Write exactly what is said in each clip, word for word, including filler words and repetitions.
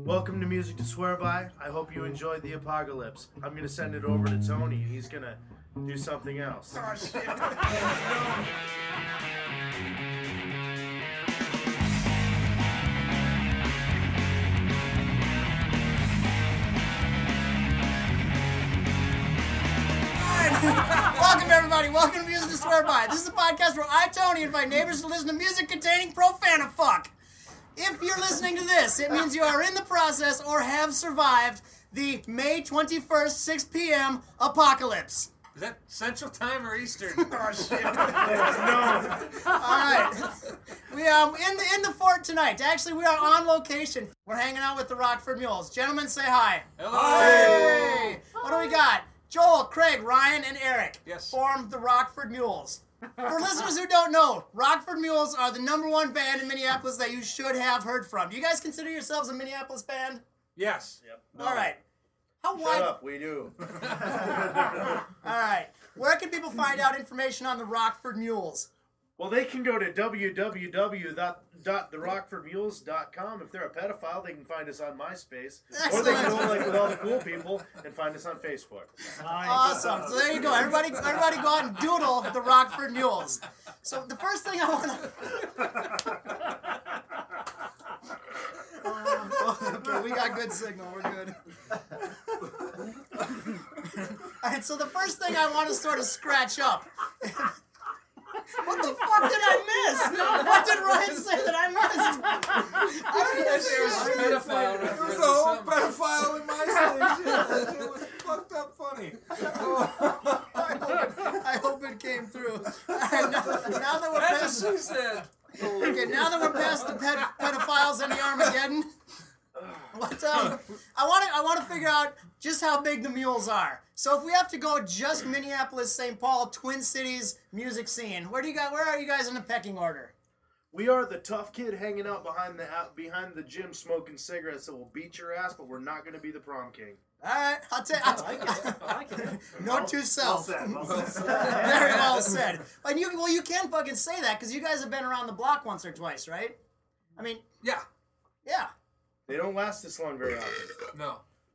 Welcome to Music to Swear By. I hope you enjoyed the apocalypse. I'm going to send it over to Tony, and he's going to do something else. Oh, shit. Welcome, everybody. Welcome to Music to Swear By. This is a podcast where I, Tony, invite neighbors to listen to music containing profanafuck. If you're listening to this, it means you are in the process or have survived the May twenty-first, six p.m. apocalypse. Is that Central Time or Eastern? Oh, shit. No. All right. We um in the in the fort tonight. Actually, we are on location. We're hanging out with the Rockford Mules. Gentlemen, say hi. Hello. Hey. What do we got? Joel, Craig, Ryan, and Eric Yes. formed the Rockford Mules. For listeners who don't know, Rockford Mules are the number one band in Minneapolis that you should have heard from. Do you guys consider yourselves a Minneapolis band? Yes. Yep. All right. How Shut wide? up, we do. All right. Where can people find out information on the Rockford Mules? Well, they can go to w w w dot the rockford mules dot com. If they're a pedophile, they can find us on MySpace. Or they can go like with all the cool people and find us on Facebook. Awesome. So there you go. Everybody, everybody go out and doodle the Rockford Mules. So the first thing I want to... Okay, we got good signal. We're good. All right, so the first thing I want to sort of scratch up... What the fuck did I miss? What did Ryan say that I missed? I don't even There was a pedophile There was reference a or whole something. pedophile in my station. It was fucked up funny. I hope it, I hope it came through. All right, now, now that we're That's past, what she said. okay, now that we're past the ped, pedophiles and the Armageddon, what um, I want to I want to figure out just how big the mules are. So if we have to go just Minneapolis, Saint Paul, Twin Cities music scene, where do you guys? Where are you guys in the pecking order? We are the tough kid hanging out behind the out behind the gym smoking cigarettes that will beat your ass, but we're not going to be the prom king. All right, I'll take. I'll I like it. I like it. Note to self. Well said. Well said. Very well said. And you, well, you can fucking say that because you guys have been around the block once or twice, right? I mean, Yeah. yeah. They don't last this long very often. No.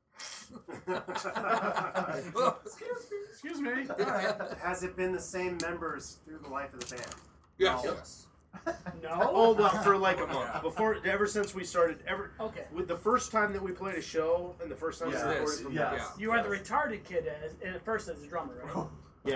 Excuse me. All right. Has it been the same members through the life of the band? Yeah. Yes. No. Oh, well, for like a month. Before, ever since we started, ever Okay. with the first time that we played a show and the first time Yeah. we recorded This, from yeah. Yeah. You are the retarded kid as, at first as a drummer, right? Yeah.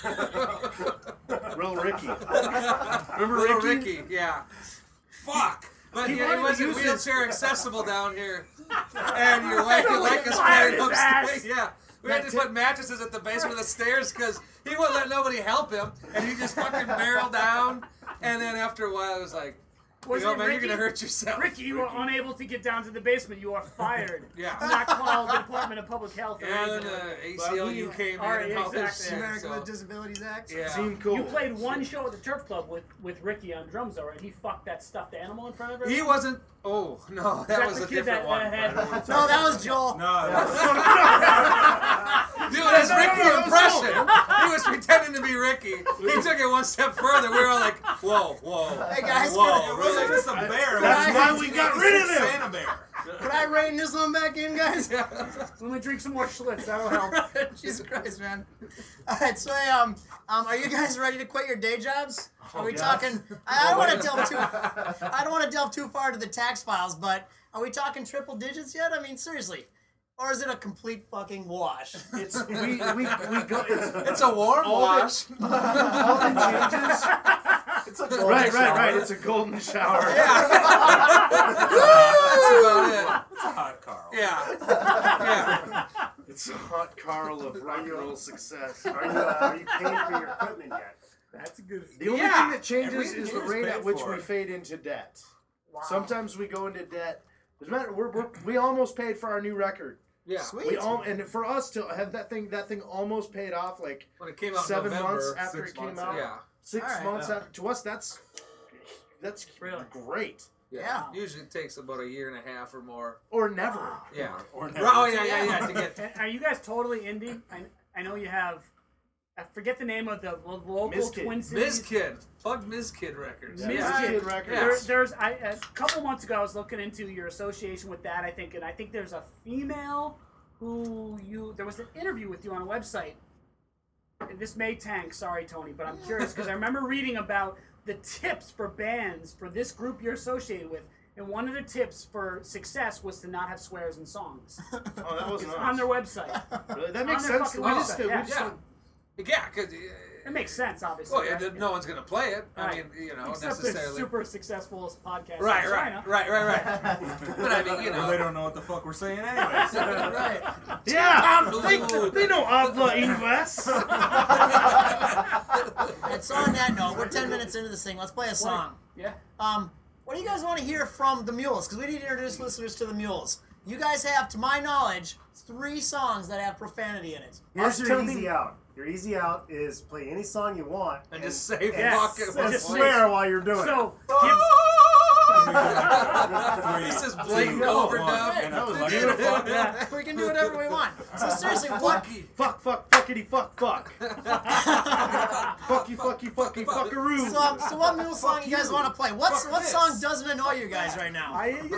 Real Ricky. Remember Little Ricky? Ricky? Yeah. Fuck. But He yeah, he wanted to wasn't use his- wheelchair accessible down here. And your leg, your leg is Fired playing his ass. upstairs. Yeah. We had to put mattresses at the basement of the stairs because he wouldn't let nobody help him. And he just fucking barreled down. And then after a while, it was like, Was you know, it man, Ricky? you're going to hurt yourself. Ricky, you were unable to get down to the basement. You are fired. Yeah. Do not call the Department of Public Health. Or Yeah, then anything. the A C L U Well, came in alright, and all this exactly. shit. American So, with Disabilities Act. yeah. Seemed cool. You played one show at the Turf Club with, with Ricky on drums, though, right? He fucked that stuffed animal in front of everyone. He wasn't. Oh no, that That's was the a kid different that, one. uh, had- No, that was Joel. No. Dude, his Ricky impression. He was pretending to be Ricky. He took it one step further. We were all like, whoa, whoa, Hey, guys, whoa, It wasn't really? just a bear. That's It was why a we got rid of him. Santa bear. Could I rein this one back in, guys? Let me drink some more Schlitz. That'll help. Jesus Christ, man. All right, so um, um, are you guys ready to quit your day jobs? Are we yes. talking? I, I don't want to delve too. I don't want to delve too far into the tax files, but are we talking triple digits yet? I mean, seriously, or is it a complete fucking wash? It's we we we go. It's, It's a warm All wash. all the changes. It's a golden Right, right, shower. right. It's a golden shower. That's about It's a hot Carl. it. Yeah, yeah. It's a hot Carl of rock and roll success. Are you, uh, are you paying for your equipment yet? That's a good. The only Yeah. thing that changes Every is the year's rate paid at which for we it. fade into debt. Wow. Sometimes we go into debt. As a matter, we're, we're we almost paid for our new record. Yeah. Sweet. We all and for us to have that thing that thing almost paid off like When it came out seven in November. months after six it came months, out. Yeah. Six All right. months Yeah. after. To us, that's that's Really? great. Yeah. Usually it takes about a year and a half or more. Or never. Yeah. Or Oh yeah, yeah, yeah. To get. And are you guys totally indie? I, I know you have I forget the name of the lo- local Mizkid. Twin Cities. Mizkid. Plug Mizkid Records. Mizkid. Mizkid Records. There, there's I, a couple months ago I was looking into your association with that, I think, and I think there's a female who you there was an interview with you on a website. And this may tank, sorry Tony, but I'm curious because I remember reading about the tips for bands for this group you're associated with, and one of the tips for success was to not have swears in songs. Oh, that wasn't It's us. on their website. Really? That makes on their sense. fucking We just, website, we yeah. just Yeah. don't- Yeah, because. It makes sense, obviously. Well, right? yeah, no one's gonna play it. I Right. mean, you know, Except the necessarily. super successful podcast. Right, in right, China. right, right, right. But I mean, you Well, they know. don't know what the fuck we're saying anyway. Right. Yeah, they, they know habla inglés. And so on that note, we're ten minutes into this thing. Let's play a song. Yeah. Um, what do you guys want to hear from the Mules? Because we need to introduce listeners to the Mules. You guys have, to my knowledge, three songs that have profanity in it. Here's Us your telling- easy out. Your easy out is play any song you want And just say Yes. fuck it. So and just swear while you're doing So, it. give, This is blatant Two, one, overdub. and That was a fucking beautiful. fuck. yeah. We can do whatever we want. So seriously, what? Fuck, fuck, fuckity, fuck, fuck. Fucky, fucky, fucky, fuckaroo. So, so what Mule song you guys want to play? What's Fuck what this. song doesn't annoy you guys right now?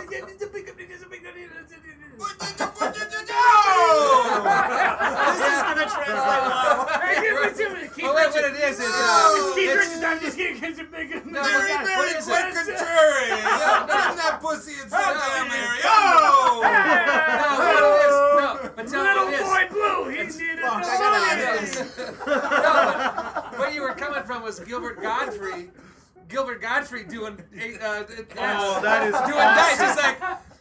This is gonna translate well. Hey, give it to me. Keith Oh, wait, what Richards. it is is It's uh, Keith it's- Richards. I'm just kidding. It's a big. No, Very, what very is quick it? contrary. Yeah, turn that pussy in some damn area. Oh! No, what it is? No, but tell me Little what it is. boy blue. He needed Fuck, no I gotta money. edit this. No, but where you were coming from was Gilbert Godfrey. Gilbert Godfrey doing uh, uh, Oh, that is doing that. Just like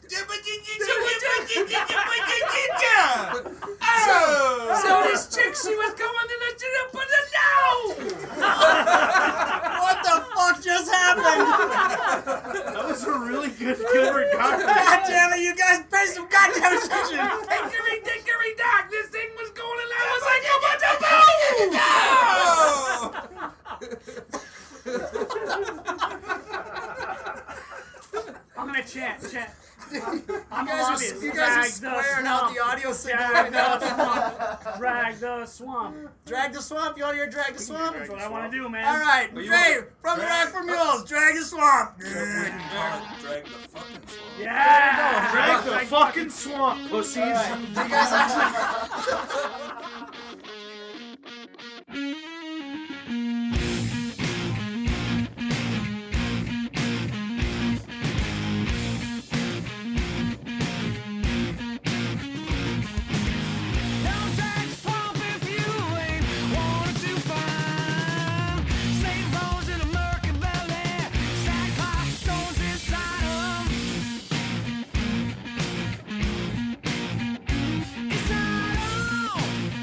Oh! so this chick she was coming to the gym put it down. What the fuck just happened? That was a really good Gilbert Godfrey. God damn it, you guys pay some goddamn attention. Hickory dickory dock. This thing was going and I was like, come on, I'm gonna chant, chant. You I'm guys obvious. are, you Drag guys are the squaring out swamp. the audio signal Drag right now. the swamp. Drag the swamp. Drag the swamp. You want to hear Drag the swamp? That's what I want to do, man. All right, you Dave from the Rock for Mules. Drag the swamp. Drag the fucking swamp. Yeah. Drag the fucking swamp, pussies. Do you guys actually? Don't drag the swamp if you ain't wanted to find Saint Rose in a murky belly, sackcloth stones inside 'em. Inside 'em.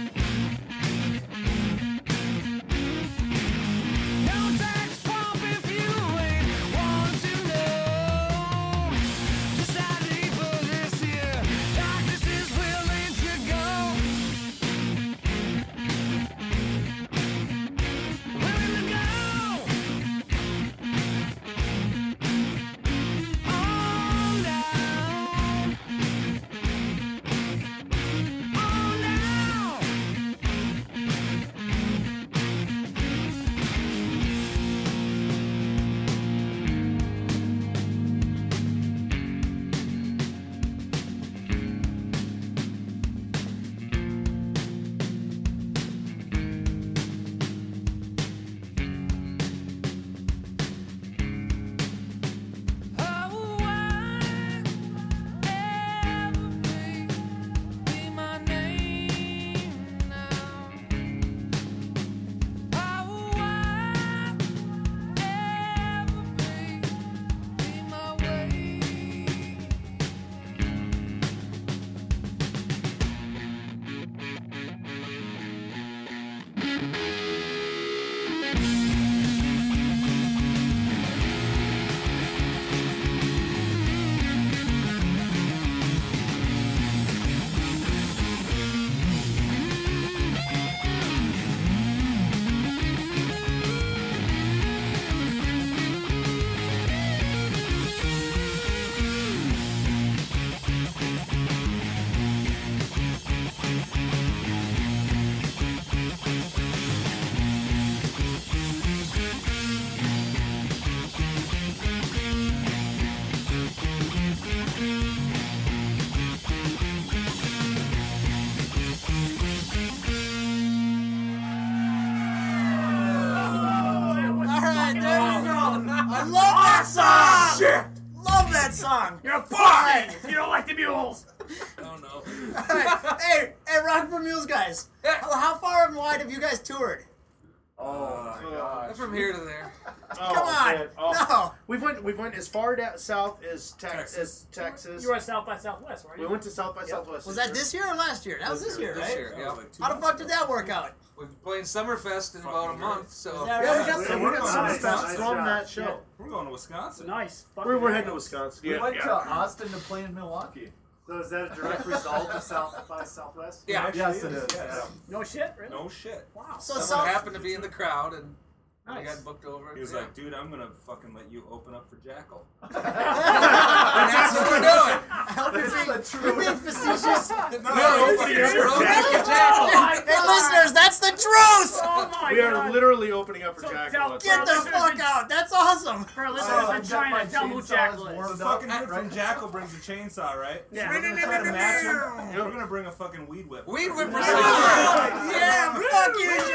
song. You're a pussy. You don't like the mules. Oh no. All right. Hey, hey, Rock for Mules guys. How, how far and wide have you guys toured? Oh my god. From here to there. Oh, Come on. man. Oh. No. We've went we went as far down south as Tex- Texas. as Texas. You were at South by Southwest, weren't We you? went to South by Southwest. Was that this year or last year? That was this year, This right? year, yeah. Like two How the months fuck did ago. that work out? We're playing Summerfest in about a Fucking month, so. Is that Yeah, we right? got some, we got some Nice, stuff nice from job. that show. We're going to Wisconsin. Nice. We're, we're Fucking heading to nice. Wisconsin. We Yeah, went yeah. to Austin to play in Milwaukee. So is that a direct result of South by Southwest? Yeah. Actually, Yes, it is. Yeah. No shit, really? No shit. Wow. So Someone South, happened to be in the crowd and I Nice. got booked over. He was yeah. like, dude, I'm gonna fucking let you open up for Jackal. And that's what we're doing. I hope you're This is being, the truth. you're being facetious. No, fucking you're serious. opening for Oh Jackal. my Hey, God. listeners, that's the truth! Oh my We are God. literally opening up for So Jack. tell- Let's Get go. the listeners fuck in- out! That's awesome! For our listeners Oh, in I've got my China, tell them who chainsaws Jackal The is. warmed fucking up. dude from Jackal brings a chainsaw, right? Yeah. We're gonna try to match him. We're gonna bring a fucking weed whip. Weed whipper. Yeah, fuck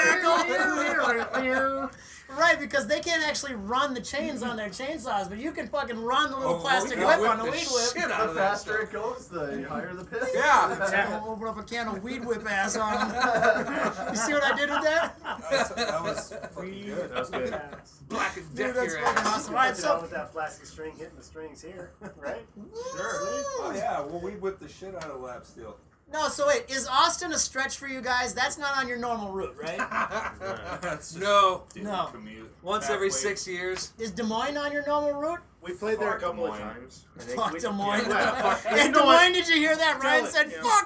you, Jackal! Right, because they can't actually run the chains on their chainsaws, but you can fucking run the little Oh, plastic we whip can on the whip weed the whip. shit out The of that faster stuff. it goes, the higher the piss. Yeah. I'll open up a can of weed whip ass on them. You see what I did with that? That was fucking good. That's good. Black and Dude, deck that's your fucking ass. awesome. Alright, Puts it on so with that plastic string hitting the strings here, right? Sure. Oh yeah, well we whipped the shit out of lap steel. no, so wait, is Austin a stretch for you guys? That's not on your normal route, right? That's just No. dude, No. commute. Once Halfway. every six years. Is Des Moines on your normal route? We played there a Fuck couple Des of Moines. times. I think Fuck we- Des Moines. Yeah, fuck- Hey, you Des know what? Moines, did you hear that? Ryan it, said, yeah. fuck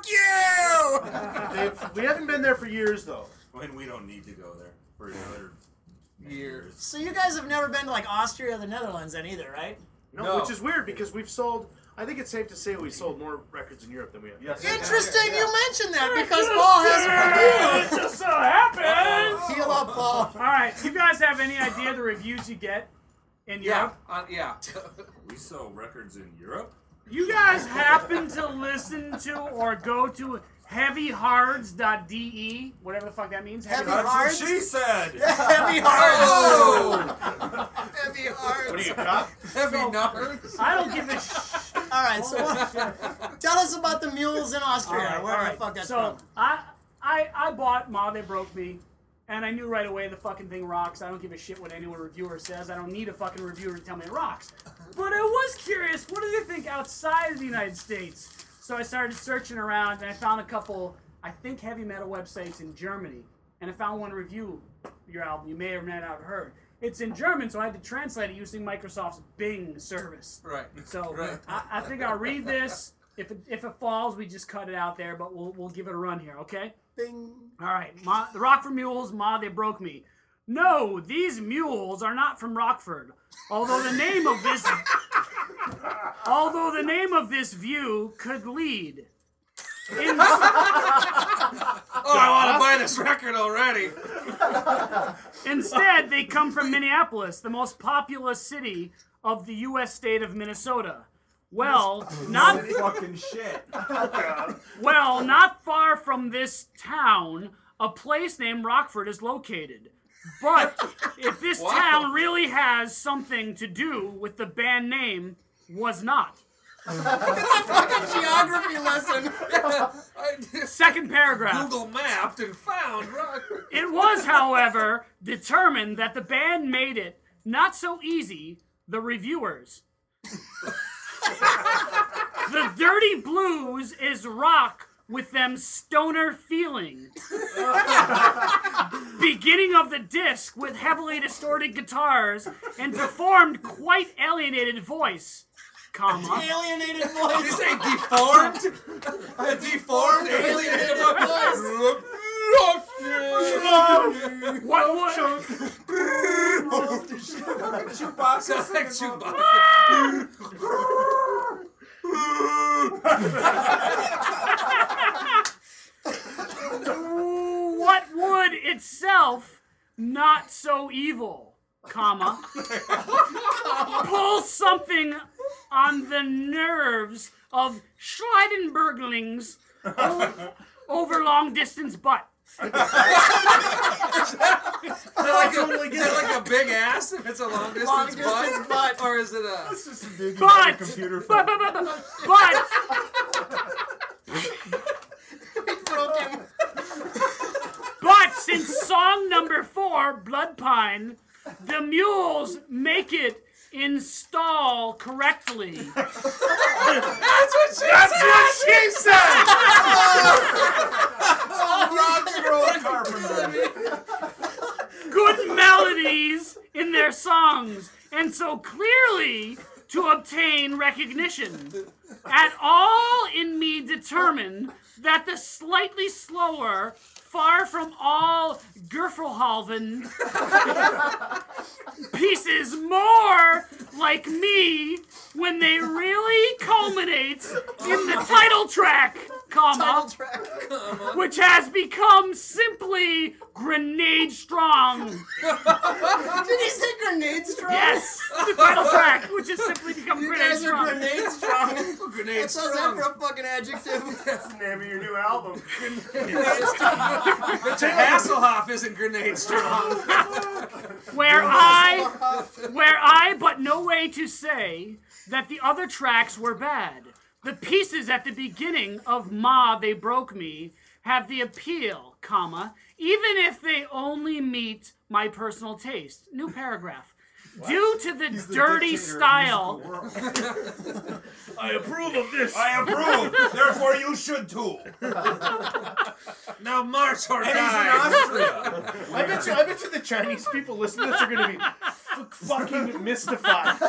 you! They've- we haven't been there for years though. When we don't need to go there for another Years. So you guys have never been to like Austria or the Netherlands then either, right? No, No. which is weird because we've sold. I think it's safe to say we sold more records in Europe than we have. Yes. Interesting you mentioned that because Paul has a It just so happens. review. Heal up, Paul. All right, you guys have any idea the reviews you get in Yeah. Europe? Uh, yeah. We sell records in Europe? You guys happen to listen to or go to heavy hards dot d e, whatever the fuck that means. Heavy That's Hards? what she said! Heavy hearts. Oh! Heavy hearts. What are you, a cop? Heavy numbers. I don't give a sh. All right, so what, tell us about the mules in Austria. All right, Where all the right. fuck that's so from? I, I, I bought Ma They Broke Me, and I knew right away the fucking thing rocks. I don't give a shit what anyone reviewer says. I don't need a fucking reviewer to tell me it rocks. But I was curious, what do they think outside of the United States? So I started searching around, and I found a couple, I think, heavy metal websites in Germany. And I found one review your album you may or may not have heard. It's in German, so I had to translate it using Microsoft's Bing service. Right. So Right. I, I think I'll read this. If it, if it falls, we just cut it out there, but we'll we'll give it a run here, okay? Bing. All right. Ma, the Rockford Mules, Ma, they broke me. No, these mules are not from Rockford. Although the name of this, although the name of this view could lead. In, Oh, I want to buy this record already. instead, they come from Minneapolis, the most populous city of the U S state of Minnesota. Well, not Fucking shit. Well, not far from this town, a place named Rockford is located. But if this Wow. town really has something to do with the band name, was not. Fucking geography lesson. I just Second paragraph. Google mapped and found rock. It was, however, determined that the band made it not so easy, the reviewers. The Dirty Blues is rock with them stoner feeling. Beginning of the disc with heavily distorted guitars and performed quite alienated voice, comma. Alienated Did you voice. say deformed? A deformed alienated voice. What would, Chewbacca. Sounds like Chewbacca. what would itself not so evil, comma, pull something on the nerves of Schleidenberglings o- over long distance butt, Is that like, a, is that like a big ass if it's a long distance, Long distance butt? butt. Or is it a... It's just a big But, computer but, film. but, but, but, We broke him. but since song number four, Blood Pine, the mules make it install correctly. That's what she said! She said. Rock and roll carpenter. Good melodies in their songs, and so clearly to obtain recognition. At all in me determine that the slightly slower, far from all Gerfelhalven pieces more like me when they really culminate in the title track, comma, Title track. which has become simply grenade strong. Did he say grenade strong? Yes, the title track, which has simply become You grenade guys are strong. grenade strong. Grenade That sounds strong. like for a fucking adjective. That's the name of your new album. Richard Hasselhoff isn't grenade strong. Where I, where I, but no way to say that the other tracks were bad. The pieces at the beginning of Ma, They Broke Me have the appeal, comma, even if they only meet my personal taste. New paragraph. Due to the dirty dictator of style, I approve of this. I approve. Therefore, you should too. Now march or And he's in die. Austria. I bet you. I bet you the Chinese people listening to this are going to be f- fucking mystified.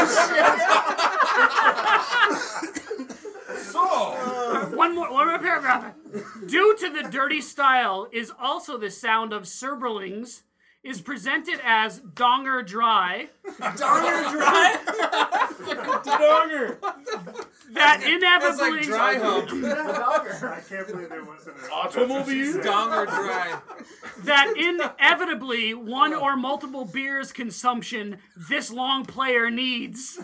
So, one more, one more paragraph. Due to the dirty style is also the sound of Cerberlings, is presented as Donger Dry, Donger dry? Donger. that That's inevitably like dry hump. I can't believe there wasn't an Automobile. Dong or dry. that inevitably one or multiple beers consumption this long player needs.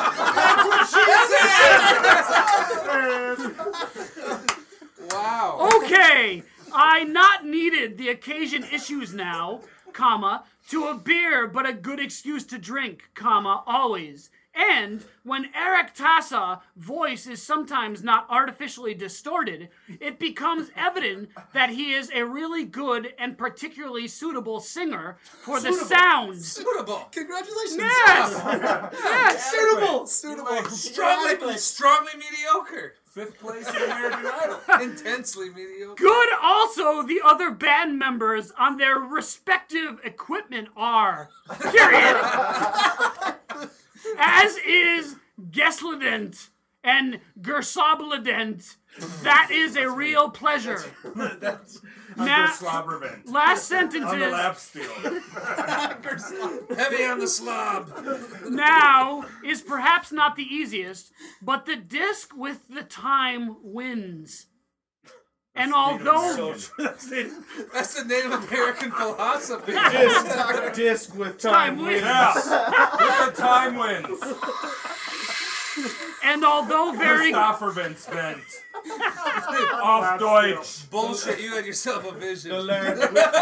Wow. Okay, I not needed the occasion issues now, comma, to a beer but a good excuse to drink, comma, always. And when Eric Tassa voice is sometimes not artificially distorted, it becomes evident that he is a really good and particularly suitable singer for the sounds. Suitable. Congratulations. Yes! Yes! Suitable. Suitable. Strongly, Inadequate. strongly mediocre. fifth place in American Idol. Intensely mediocre. Good also the other band members on their respective equipment are. Period. As is Gesledent and Gersobledent. That is a real pleasure. That's Now, Slobbervent. last On the sentences. lap steel. Heavy on the slob. Now is perhaps not the easiest, but the disc with the time wins. And although That's it. That's the Native American philosophy. Disc, disc with time, Time wins. Yeah. Look at time wins. and although very Christophervent spent. Auf Deutsch. Bullshit, you had yourself a vision. The land.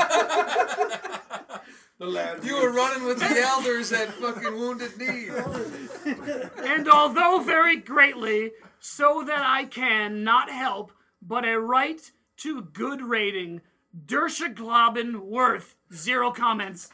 the land. You were running with the elders at fucking Wounded Knee. and although very greatly, so that I can not help but a right to good rating. Dersha Globen worth zero comments.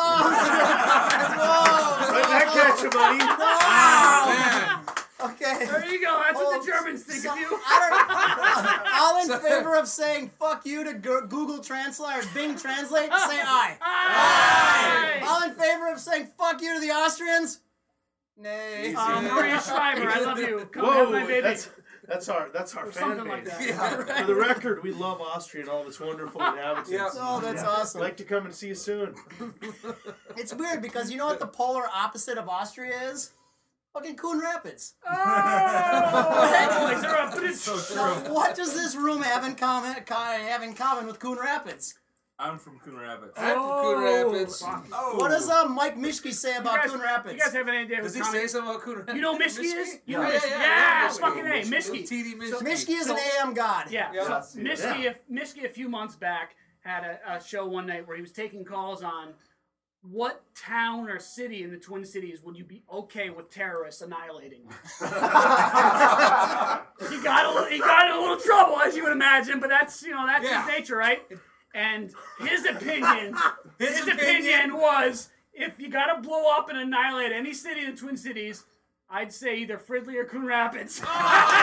Right back at you, buddy. Man. Okay. There you go. That's what Oh, the Germans think so- of you. I don't, all in favor of saying fuck you to Go- Google Translate or Bing Translate, say aye. Aye. All in favor of saying fuck you to the Austrians? Nay. Uh, Maria Schreiber, I love you. Come have my Whoa, baby. that's that's our that's our Or fan something like base. that. Yeah, right. For the record, we love Austria and all its wonderful inhabitants. Yeah. Oh, that's awesome. Like to come and see you soon. It's weird because you know what the polar opposite of Austria is? Fucking Coon Rapids. Oh, like they're a British- Now, what does this room have in common have in common with Coon Rapids? I'm from Coon Rapids. I'm from Coon Rapids. Oh. What does uh, Mike Mishke say You about guys, Coon Rapids? you guys have any idea Does who's he say coming? something about Coon Rapids? You know who Mishke is? You know Yeah, Mishke? yeah, Yeah, yeah. fucking A, Mishke. T D Mishke. Mishke is So- an A M god. Yeah, Yeah. so Mishke, a, Mishke a few months back had a, a show one night where he was taking calls on what town or city in the Twin Cities would you be okay with terrorists annihilating? he got a little, he got in a little trouble, as you would imagine, but that's you know that's Yeah. his nature, right? And his opinion, His his, opinion- opinion was if you got to blow up and annihilate any city in the Twin Cities, I'd say either Fridley or Coon Rapids. I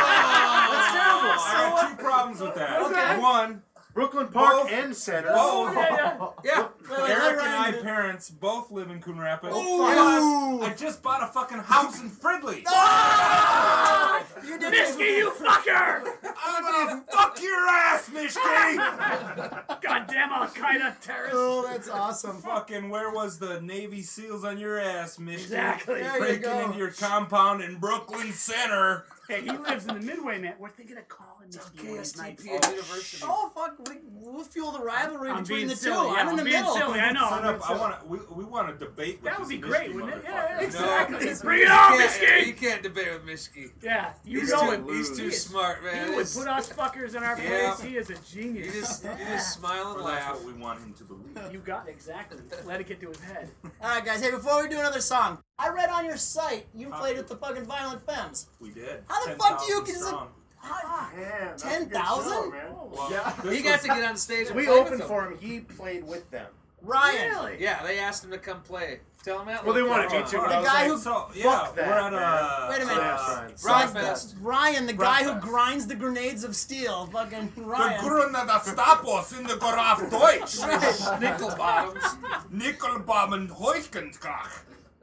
got two problems with that. Okay. One, Brooklyn Park Both- and Center. both. yeah, Yeah. Eric and I parents both live in Coon Rapids. Ooh. Plus, I just bought a fucking house in Fridley. You did Misky, you fucker! I'm gonna fuck your ass, Mishki! Goddamn Al Qaeda terrorist. Oh, that's awesome. Fucking, where was the Navy SEAls on your ass, Mishki? Exactly. There you Breaking go. into your compound in Brooklyn Center. Hey, he lives in the Midway, man. We're thinking of calling Misky one of these nights. K S T P at University. Oh fuck, we, we'll fuel the rivalry I'm between being the two. silly. Yeah, I'm in the I'm being middle. silly. I know. Set I'm being up, I silly. want to. We, we want to debate. That with would be this great, Mishki wouldn't it? motherfucker. Yeah, No, exactly. because Bring it you on, can't- Misky. You can't debate with Mishki. Yeah, you He's know too, it. he's too smart, man. He would He's- put us fuckers in our place. Yeah. He is a You genius. just, you just smile and Or that's laugh. what we want him to believe. You got exactly. Let it get to his head. All right, guys. Hey, before we do another song, I read on your site you played with the fucking Violent Femmes. We did. How the ten fuck do you thousand get strong. Man, that's a ten good show, thousand? man. Well, Yeah. this He got was- to get on stage and We play with opened them. for him. He played with them. Ryan. Really? Yeah, they asked him to come play. Tell him that. Well, they look, wanted bro. me to, but The I was guy like, who- So yeah, Fuck that, we're at man. a. Wait a minute. Yeah, uh, fine. So Rockfest. Ryan, the guy who Rockfest. grinds the grenades of steel. Fucking Der Ryan. Gründer des Stapos in der Graf Deutsch. Nickel bottoms. Nickelbaum Heuschenkrach.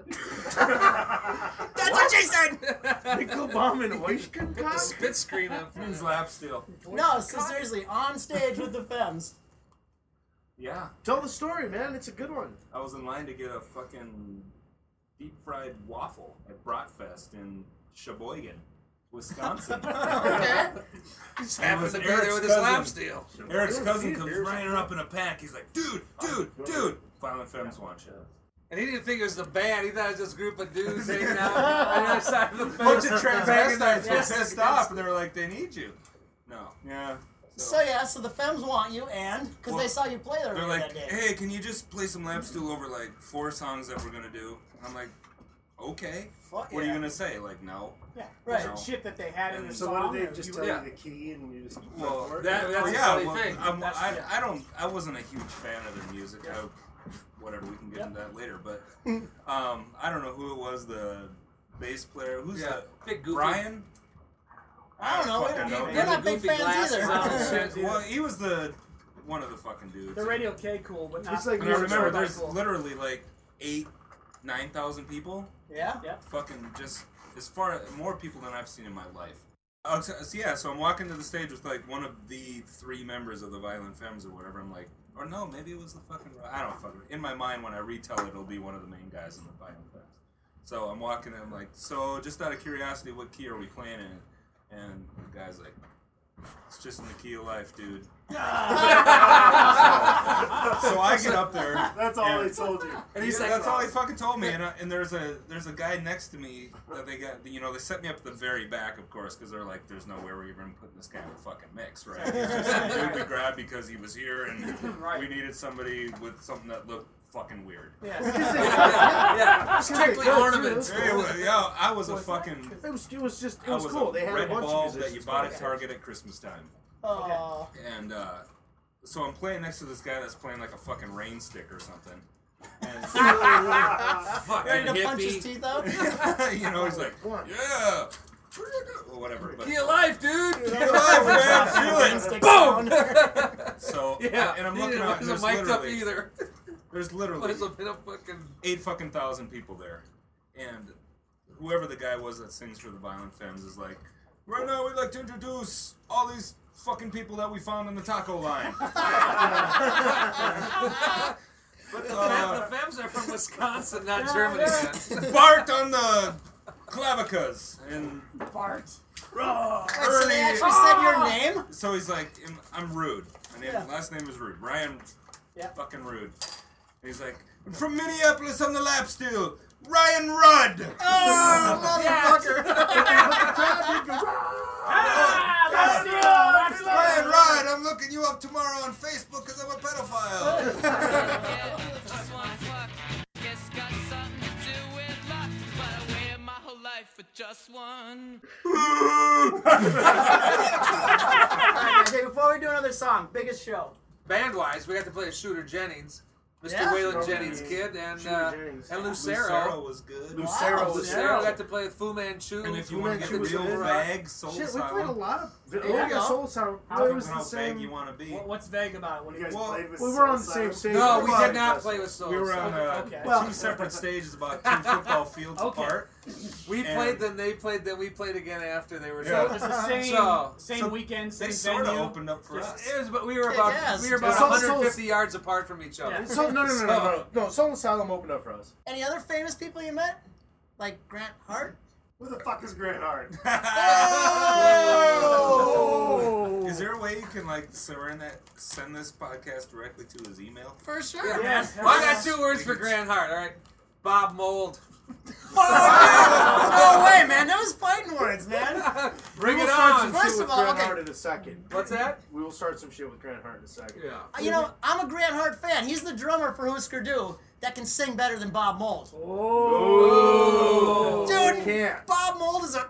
That's what she said. Nickelbaum and Oishkin Put the spit screen up. Means lap steel. No, so seriously, on stage with the Femmes. Yeah, Tell the story, man. It's a good one. I was in line to get a fucking deep fried waffle at Bratfest in Sheboygan, Wisconsin. Okay. Just And it happened was to be Eric's there with his cousin. lap steel. Eric's cousin Dude, comes there's- running up in a pack. He's like, dude, dude, dude. Violent Femmes want you. And he didn't think it was the band. He thought it was just a group of dudes hanging out on the other side of the fence. Bunch of transvestites were Yes. pissed off, and they were like, they need you. No. Yeah. So yeah, so the Femmes want you, and because they Well, saw you play there They're earlier like, that day. hey, can you just play some lap stool over like four songs that we're gonna do? And I'm like, okay. Fuck What are yeah. you gonna say? Like, no. Yeah, right. No. Shit that they had in the So song. what did or they just you- tell yeah. you the key and you just went Well, for it? that- that's Well, a yeah, funny well, thing. I'm, That's- I, yeah. I don't. I wasn't a huge fan of their music. I, whatever, we can get into that later. But um, I don't know who it was. The bass player. Who's Yeah, the big goofy. Brian? I don't know. fucking know. They're He had not the big goofy fans glasses on and either. shit. Well, he was the one of the fucking dudes. The Radio K cool, but not. It's like And I remember Not there's cool. literally like eight, nine thousand people. Yeah. Yeah. Fucking just as far more people than I've seen in my life. Uh, so, so yeah, so I'm walking to the stage with like one of the three members of the Violent Femmes or whatever. I'm like, or no, maybe it was the fucking. I don't fucking. In my mind, when I retell it, it'll be one of the main guys in the Violent Femmes. So I'm walking, and I'm like, so just out of curiosity, what key are we playing in? And the guy's like, it's just in the key of life, dude. So I get up there. That's all and- they told you. And he's Yeah, like, that's all he fucking told me. And, I, and there's a there's a guy next to me that they got. You know, they set me up at the very back, of course, because they're like, there's no way we're even putting this guy in the fucking mix, right? He's just some dude we grabbed because he was here, and Right. we needed somebody with something that looked fucking weird. Yeah. yeah, strictly ornaments. Hey, well, yeah, I was a fucking. It was, it was just, it I was, was cool. a They had red a bunch bulb of that you musicians. bought at Target at Christmas time. Oh. And uh, so I'm playing next to this guy that's playing like a fucking rain stick or something. And Ready Fucking to punch his hippie. teeth out? you know, he's like, One. yeah, or whatever. But Key of life, dude. Key of life, man, feel it. Stick Boom! down. So Yeah, and I'm he looking didn't out, and wasn't there's mic'd up literally, either. there's literally Must have been a fucking. eight fucking thousand people there, and whoever the guy was that sings for the Violent Femmes is like, right now we'd like to introduce all these fucking people that we found in the taco line. But the, Uh, fam- the Femmes are from Wisconsin, not Germany, man. Bart on the clavicas, and Bart. Wait, so they actually said your name? so he's like, I'm- I'm Rude. My name, Yeah. last name is Rude. Ryan, Yeah. fucking Rude. And he's like, from Minneapolis on the lap steel, Ryan Rudd. Oh, motherfucker. Ah, that's the, that's the, Ryan Rudd, I'm looking you up tomorrow on Facebook because I'm a pedophile. just one. Alright, okay, before we do another song, biggest show. Band-wise, we got to play Shooter Jennings, Mister Yeah. Waylon Shooter Jennings Jennings. kid, and Shooter uh, Jennings. and Lucero Lucero. was good. Lucero Wow, was Lucero good. got to play with Fu Manchu. And if you Fu want to get the Manchu was real good. vague soul Shit, we sound, played a lot of. There Oh, you yeah, go. Soul Sound. How- It was how the vague same. you want to be. What- What's vague about it? What do You you guys Well, played with We Soul were on the same Sound? stage. No, we Well, did not play with Soul We were Sound. on uh, Okay. Well- two separate stages about two football fields Okay. apart. We And- played, then they played, then we played again after they were Yeah. So done. it's the same, So- same so weekend, same They sort of venue. opened up for us. It was, but we were Yeah, about yes. we were about Soul- one hundred fifty Soul's- yards apart from each other. Yeah. So, no, no, no, no, no, no. Soul Asylum opened up for us. Any other famous people you met? Like Grant Hart? Who the fuck is Grant Hart? Oh! Is there a way you can like send that send this podcast directly to his email? For sure. Yeah. Yes. Well, I got two words for Grant Hart. All right, Bob Mold. No way, man. That was fighting words, man. Bring we it will start on. some First shit with of all, Grant okay. Hart in a second. What's that? We will start some shit with Grant Hart in a second. Yeah. You know, I'm a Grant Hart fan. He's the drummer for Husker Du that can sing better than Bob Mold. Oh, Dude, can't. Bob Mold is a.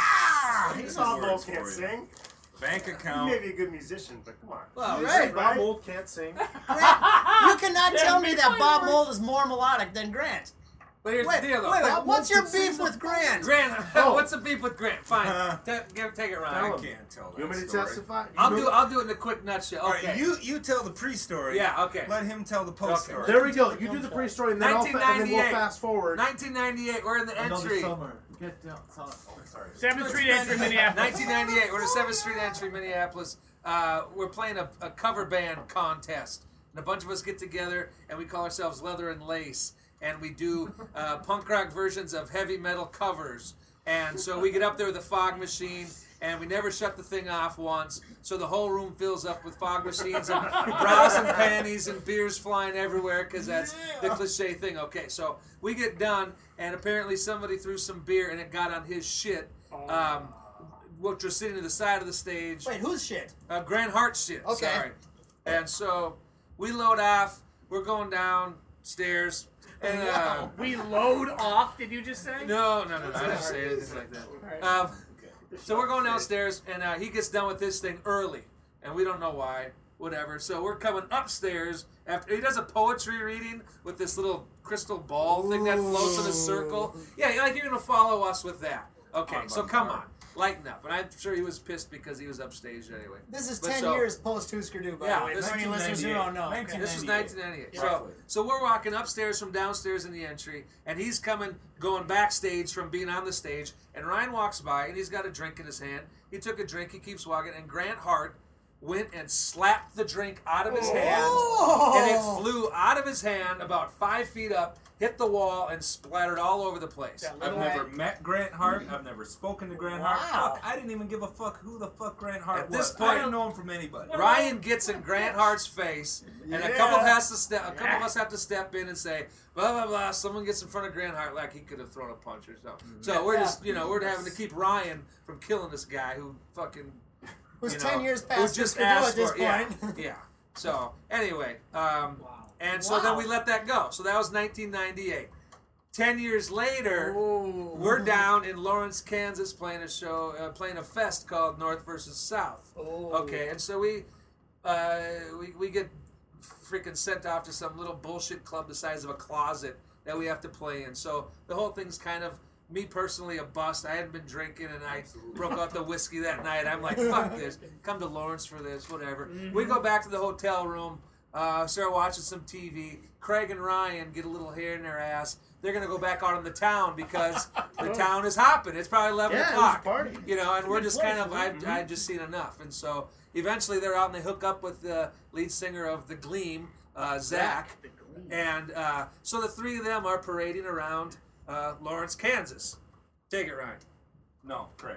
Ah! He's Bob all. words Mold for can't you. sing. Bank He account. may be a good musician, but come on. Well, Right. Bob Mold can't sing. Grant, you cannot Yeah, tell me big that fighting Bob words. Mold is more melodic than Grant. but here's Wait, the deal, though. wait, wait. Bob What's Mold your can sing beef the with Grant? Grant, Oh. what's the beef with Grant? Fine, Uh, Ta- give, take it, I Ryan. can't tell that You want me to story. testify? You I'll know- do. I'll do it in a quick nutshell. All Okay. right, you you tell the pre-story. Yeah. Okay. Let him tell the post Okay. story. There we go. You do the pre-story, and then I'll fa- and then we'll nineteen ninety-eight. fast forward. nineteen ninety-eight. We're in the entry. Get down. Sorry. Sorry. seventh Street entry, Minneapolis. nineteen ninety-eight. We're in seventh Street entry, Minneapolis. Uh, we're playing a, a cover band contest, and a bunch of us get together, and we call ourselves Leather and Lace, and we do uh, punk rock versions of heavy metal covers. And so we get up there with a fog machine, and we never shut the thing off once, so the whole room fills up with fog machines and bras and panties and beers flying everywhere, because that's the cliche thing. Okay, so we get done, and apparently somebody threw some beer, and it got on his shit. Um, which was sitting to the side of the stage. Wait, who's shit? Uh, Grant Hart shit. Okay. Sorry. And so we load off. We're going downstairs. And uh, We load off, did you just say? no, no, no, no. I didn't say anything like that. Um, so we're going downstairs, and uh, he gets done with this thing early, and we don't know why. Whatever. So we're coming upstairs after he does a poetry reading with this little crystal ball thing that floats in a circle. Yeah, like you're gonna follow us with that. Okay, so come on, lighten up. And I'm sure he was pissed because he was upstage anyway. This is But ten so- years post Husker Du, by Yeah, the way. this For is any listeners who don't know. nineteen This was ninety-eight. nineteen ninety-eight. Yeah. So, Roughly. so we're walking upstairs from downstairs in the entry, and he's coming, going backstage from being on the stage. And Ryan walks by, and he's got a drink in his hand. He took a drink. He keeps walking, and Grant Hart went and slapped the drink out of his hand, and it flew out of his hand about five feet up, hit the wall, and splattered all over the place. Yeah, I've little never Ed. met Grant Hart. I've never spoken to Grant Wow. Hart. Fuck, I didn't even give a fuck who the fuck Grant Hart At was. this I point- didn't know him from anybody. Ryan gets in Grant Hart's face, and a couple has to step. A couple of us have to step in and say, blah blah blah. Someone gets in front of Grant Hart like he could have thrown a punch or something. So we're just, you know, we're having to keep Ryan from killing this guy who fucking. Who's you ten know, years who past just Husker Du asked at this for it. Yeah, point. yeah. So anyway, um, Wow. and so then Wow. we let that go. So that was nineteen ninety-eight. Ten years later, Ooh. we're down in Lawrence, Kansas, playing a show, uh, playing a fest called North versus South. Oh. Okay, and so we, uh, we we get freaking sent off to some little bullshit club the size of a closet that we have to play in. So the whole thing's kind of, me personally, a bust. I hadn't been drinking, and I broke out the whiskey that night. I'm like, fuck this. Come to Lawrence for this, whatever. We go back to the hotel room, uh, start watching some T V. Craig and Ryan get a little hair in their ass. They're going to go back out in the town because the town is hopping. It's probably eleven Yeah, it was o'clock. a party. You know, and we're Good just place, kind of, right? I've, I've just seen enough. And so eventually they're out and they hook up with the lead singer of The Gleam, uh, Zach. And uh, so the three of them are parading around uh, Lawrence, Kansas. Take it, Ryan. No, Craig.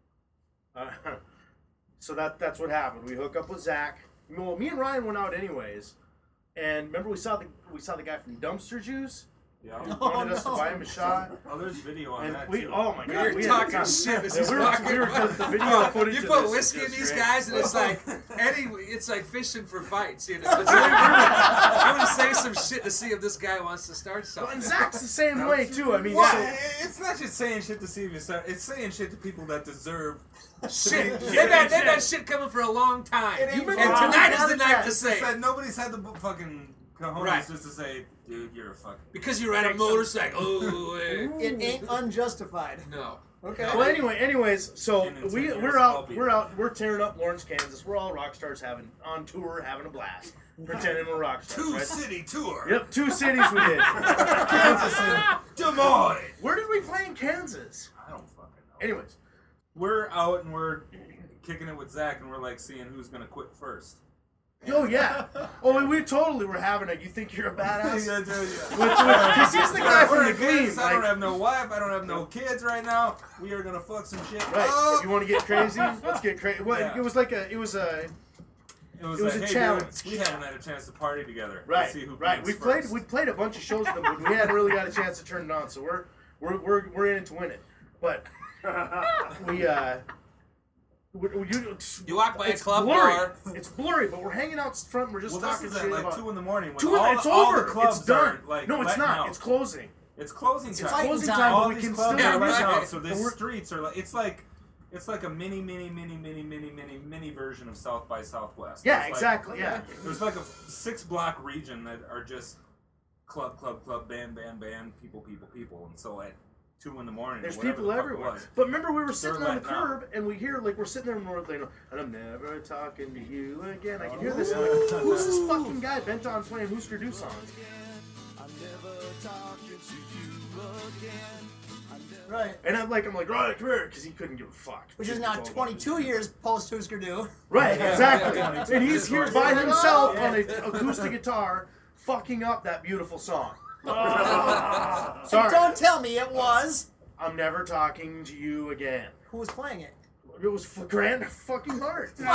Uh, so that that's what happened. We hook up with Zach. Well, me and Ryan went out anyways, and remember we saw the we saw the guy from Dumpster Juice. Yeah. wanted us no. to buy him a shot. Oh, there's video on And that we, too. oh my We god, were we had talking time. shit as Yeah, he's we were, walking we were, by. the video Oh, footage you of put this is whiskey in just these great. guys, and it's like any. It's like fishing for fights. You know, it's like, I'm gonna say some shit to see if this guy wants to start Well, something. and Zach's the same way too. I mean, Well, so, it's not just saying shit to see if you start. It's saying shit to people that deserve. Shit, they've had, they've had shit coming for a long time, It and ain't tonight is the night to It's say just it. that nobody's had the bu- fucking cojones Right. just to say, dude, you're a fucking. because you're at a motorcycle. Oh, eh. It ain't unjustified. no. Okay. well, anyway, anyways, so And in we ten we're years, I'll out, be we're there. out, we're tearing up Lawrence, Kansas. We're all rock stars having on tour, having a blast, pretending we're rock stars. Two right? city tour. Yep, two cities we did. Kansas and Des Moines. Where did we play in Kansas? I don't fucking know. Anyways, We're out and we're kicking it with Zach and we're like seeing who's gonna quit first. oh yeah, oh we, we totally were having a. You think you're a badass? Yeah, dude, yeah. Because he's the guy We're from the in Kansas, Gleam. I don't Like, have no wife. I don't have no kids right now. We are gonna fuck some shit right? up. If you want to get crazy, let's get crazy. Well, Yeah. it was like a. It was a. It was, It was like, a hey, challenge. dude, we haven't had a chance to party together. Right, Let's see who right. blinks We played. first. We played a bunch of shows with them, but we hadn't really got a chance to turn it on. So we're we're we're, we're in it to win it. But we uh. We, we, you, You walk by a it's club blurry. bar. It's blurry, but we're hanging out front. And we're just Well, this talking is shit at like about. two in the morning. When Two, all it's the, all over. the clubs It's done. are like no, it's letting not. out. It's closing. It's closing It's time. fighting Closing time. time, All but we these can clubs still are Yeah, letting right. out. So the And we're- streets are like it's like it's like a mini, mini, mini, mini, mini, mini, mini version of South by Southwest. Yeah, There's like- exactly. Yeah. There's like a six block region that are just club, club, club, band, band, band, people, people, people, and so at two in the morning, There's or whatever people the fuck it everywhere. was, But remember, we were They're sitting on the letting out. curb, and we hear like we're sitting there and we're like, and I'm never talking to you again. I can hear this. And I'm like, who's this fucking guy bent on playing Husker Du songs? Right. And I'm like, I'm like, right, come here, because he couldn't give a fuck. Which is He now was all twenty-two years post Husker Du. Right, Yeah, exactly. yeah, And he's here by Yeah. himself on an acoustic guitar, fucking up that beautiful song. Sorry, Don't tell me it was. I'm never talking to you again. Who was playing it? It was f- Grand fucking Hart. Fucking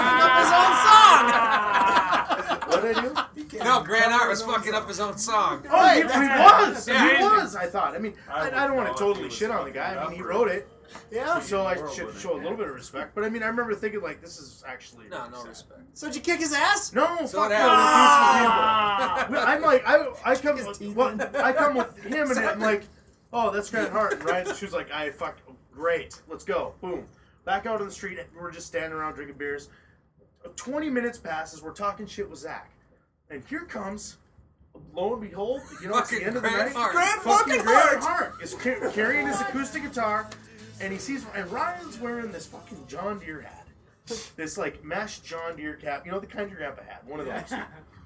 up his own song. What did I do? No, Grant Hart was fucking up his own song. Oh, Right, he, that's- he was. Yeah, he he- was. I thought. I mean, I I, would I don't want know to if totally he was shit on the fucking guy. it I mean, up he or- wrote it, Yeah. so I World should with it, show a yeah. little bit of respect. But I mean, I remember thinking like, this is actually No, really no sad. respect. So did you kick his ass? No, So fuck it no. happened. Well, I'm like, I, I come, His teeth well, in. I come with him, and I'm like, oh, that's Grant Hart, right? And she was like, I fuck, great, let's go, boom. Back out on the street, we're just standing around drinking beers. Twenty minutes passes, we're talking shit with Zach, and here comes, lo and behold, you know, it's the Fucking end of the Grant night. Hart. Grant Fucking fucking Grant Hart. Hart is ca- carrying his acoustic guitar, and he sees, and Ryan's wearing this fucking John Deere hat. This like mesh John Deere cap, you know, the kind your grandpa had, one of those.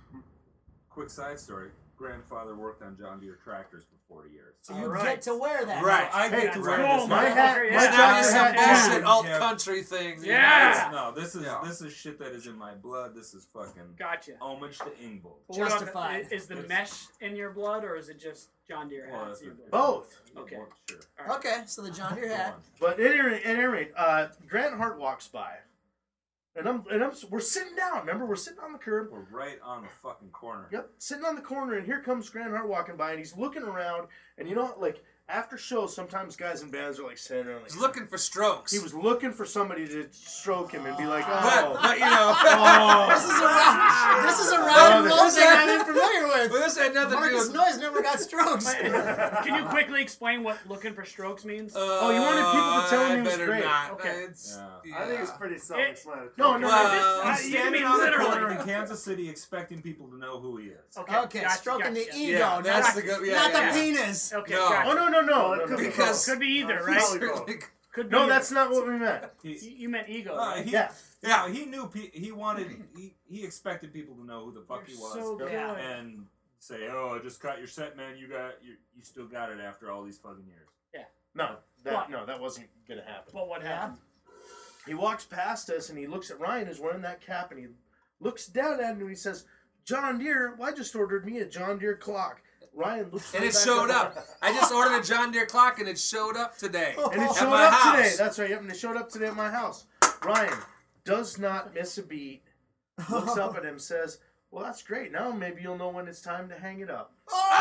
Quick side story: grandfather worked on John Deere tractors for forty years. So you Alright. get to wear that. Right. I Hey, get to that's wear cool, this. My motherfucker, hat, yeah. my It's not just some tractor hat. bullshit Yeah. alt Yeah. country thing. you know? Yeah. No, this is Yeah. this is shit that is in my blood. This is fucking Gotcha. homage to Ingvold. But what about the- Justified. Is the mesh in your blood, or is it just John Deere Well, hats that's in your a- blood? Both. Okay. Well, sure. Okay, so the John Deere hat. But at any rate, at any rate uh, Grant Hart walks by, and I'm and I'm we're sitting down. Remember, we're sitting on the curb. We're right on the fucking corner. Yep, sitting on the corner, and here comes Grant Hart walking by, and he's looking around, and you know, like after shows, sometimes guys in bands are like sitting there, like He's looking for strokes. he was looking for somebody to stroke him and be like, But, oh, but you know, This is a round. This is a round and roll thing I'm unfamiliar but with. this had nothing to do Marcus with. Noyes never got strokes. Can you quickly explain what looking for strokes means? Oh, you wanted people to tell him I he was better great. Not. Okay. It's, Yeah. I think it's yeah. pretty self-explanatory. no, no, Well, no. Uh, He's you standing mean on the literally. corner in Kansas City, expecting people to know who he is. Okay. Okay, gotcha, stroking gotcha. the ego, Yeah, not, that's the good. Yeah, not yeah. the penis. Okay. No. Gotcha. Oh no, no, no, Well, it no, could no, be no. Because- Could be either, Uh, right? Probably both. Could be No, either. that's not what we meant. He, You you meant ego, uh, right? he, Yeah. yeah, he knew. Pe- he wanted. He, he expected people to know who the fuck You're he was, so good. Yeah. and say, "Oh, I just caught your set, man. You got you. You still got it after all these fucking years." No, that What? no, that wasn't gonna happen. But what Yeah. happened? He walks past us and he looks at Ryan who's wearing that cap and he looks down at him and he says, John Deere, well, I just ordered me a John Deere clock. Ryan looks And right it back showed up. I just ordered a John Deere clock, and it showed up today. And it At showed my up house. today. That's right. Yep, and it showed up today at my house. Ryan does not miss a beat. Looks up at him, says, Well, that's great. Now maybe you'll know when it's time to hang it up.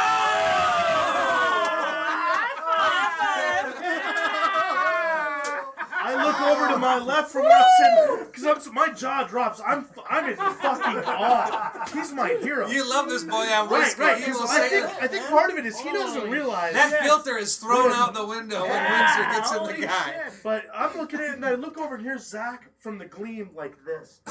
I look over to my left from where I'm sitting because I'm my jaw drops. I'm I'm in fucking awe. He's my hero. You love this boy on right, whiskey. right. You 'Cause will I say think it. I think part of it is he doesn't realize That Yes. filter is thrown out the window when Windsor gets in Holy the guy. shit. But I'm looking at it and I look over and here's Zach from the Gleam like this.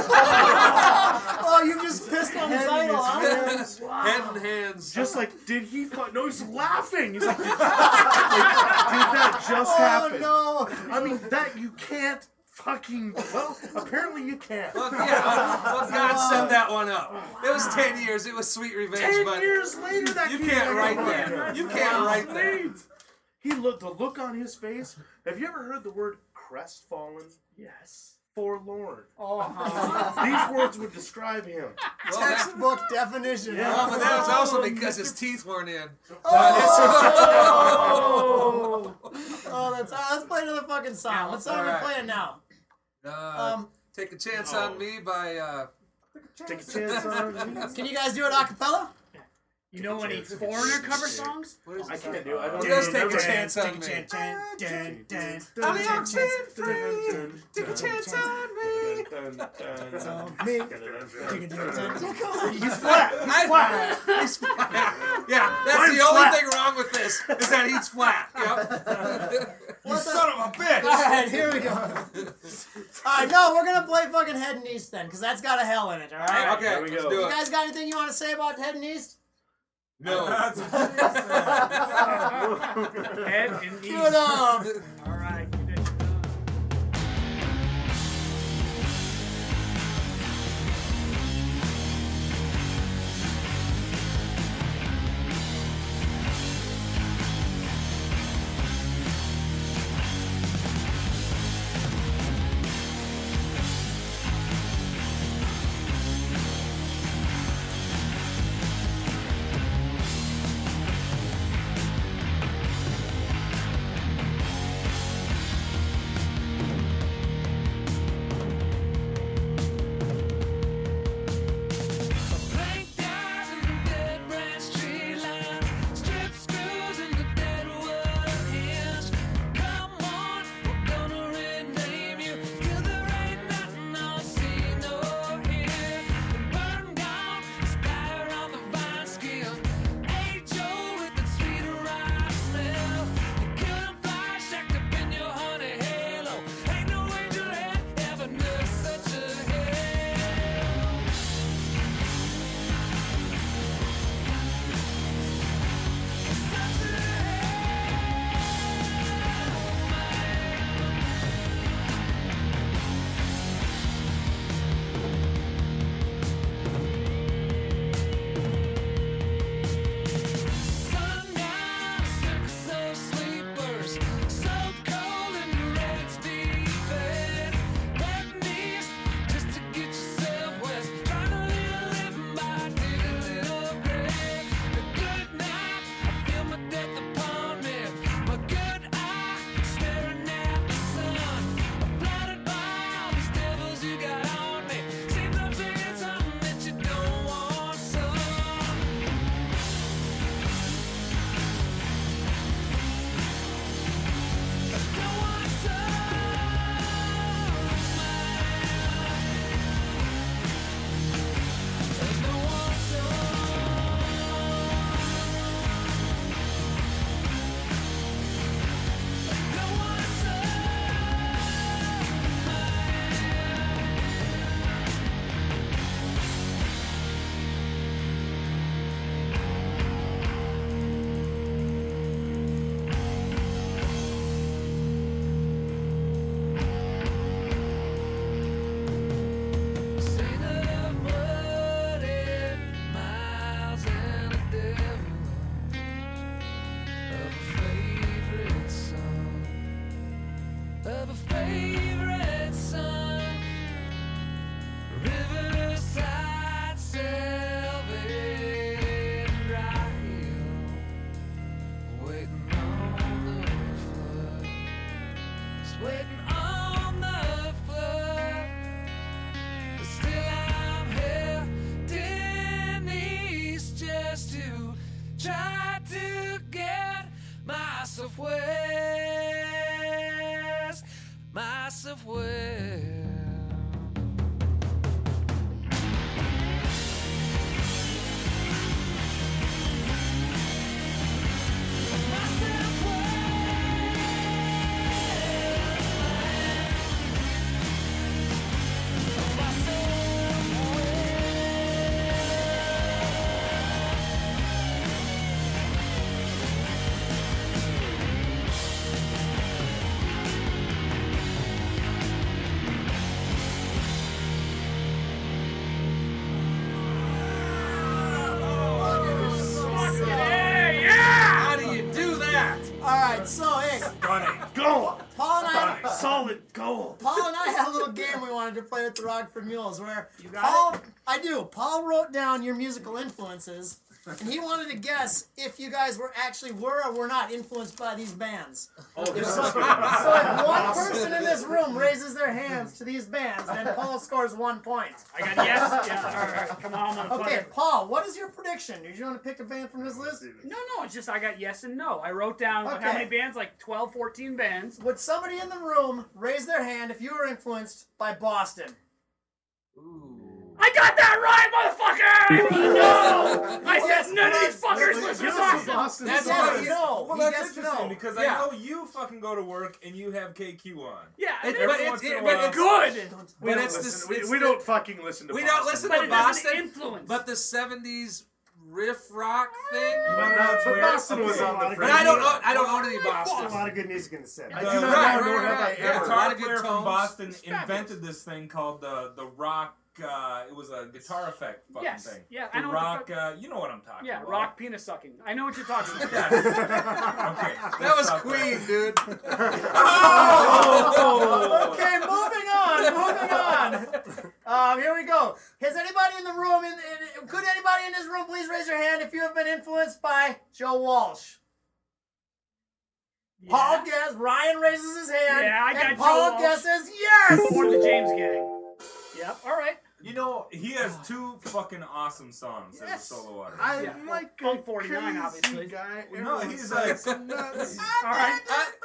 Oh, you just pissed on his Head in idol, his huh? hands. Head and hands. Just like, did he? Fu- no, he's laughing. He's like, did, like, did that just Oh happen? no! I mean, that you can't fucking. Well, apparently you can't. Well, yeah, well, God set that one up. It was ten years. It was sweet revenge, Ten but years later, that you kid can't like, write oh, that. yeah. You can't write that. Wait. He looked the look on his face. Have you ever heard the word crestfallen? Yes. Forlorn. Oh, These words would describe him. Well, that, Textbook definition. Yeah. well, but that was also because his teeth weren't in. Oh, oh that's uh, let's play another fucking song. Yeah, What song are we alright. playing now? Uh, Um, Take a Chance Oh. on Me by. Uh, Take a chance on me. Can you guys do it a cappella? you know any foreigner cover songs? what is I it? can't do it. I don't He does know. take a Never- chance on Take a me. chance, chance, dun, dun, I'm dun, free. Take a chance on me. on me. Take a chance, on- Come on. He's flat. He's I- flat. He's flat. Yeah, that's Mine's the only flat. thing wrong with this is that he's flat. Yep. You Son of a bitch! Alright, here we go. Alright, no, we're gonna play fucking Head and East then, because that's got a hell in it, alright? Okay, There we let's go. do You it. guys got anything you want to say about Head and East? No. That's what she said. Head and Cue it up! All right. you did. Still I'm here, massive web. How do you do that? Alright, so hey, Stunning. Go! Paul and I Solid gold. Paul and I had a little game we wanted to play with the Rockford Mules where You got Paul it? I do. Paul wrote down your musical influences and he wanted to guess if you guys were actually were or were not influenced by these bands. Oh, If this so, is so if one person in this room raises their hands to these bands, then Paul scores one point. I got yes. Yeah. All right, all right. Come on, motherfucker. Okay, Paul, what is your prediction? Did you want to pick a band from this list? No, no, it's just I got yes and no. I wrote down how Okay. many bands, like twelve, fourteen bands. Would somebody in the room raise their hand if you were influenced by Boston? I got that right, motherfucker! No! I said none of these fuckers Give listen to us some Boston. Boston. That's Yes, right. you know. Well, he that's gets to interesting know. because Yeah. I know you fucking go to work and you have K Q on. Yeah, It- it, but but it's- it's, it- but but it's good. We But don't, it's listen, the- we, it's we the- don't fucking listen to We Boston. don't listen But to it doesn't Boston, influence. but the seventies riff rock thing. But, uh, That's but weird. Boston was Okay. on the But But I don't fringe. own, I don't own any There's a Boston. lot of good music in the set. I do The- not Right, know, right, nor right, have I right. The Yeah. ever. A lot guitar of good player from tones. Boston It's fabulous. invented this thing called the the rock. Uh, it was a guitar effect fucking Yes. thing. Yeah, the I know what the rock. fuck- uh, you know what I'm talking Yeah, about. rock penis sucking. I know what you're talking about. Yeah. Okay. That was Stop Queen, dude. Oh! Okay, moving on, moving on. Um, here we go. Has anybody in the room, in, in, could anybody in this room please raise your hand if you have been influenced by Joe Walsh? Paul guesses, Ryan raises his hand, Yeah, I got and Joe Paul Walsh. guesses yes! Or the James Gang. Yep, alright. You know, he has two fucking awesome songs as a Yes. solo artist. I'm Yeah. like Well, a Funk forty-nine, crazy obviously. guy. No, Everyone he's says like- I'm nuts. Alright.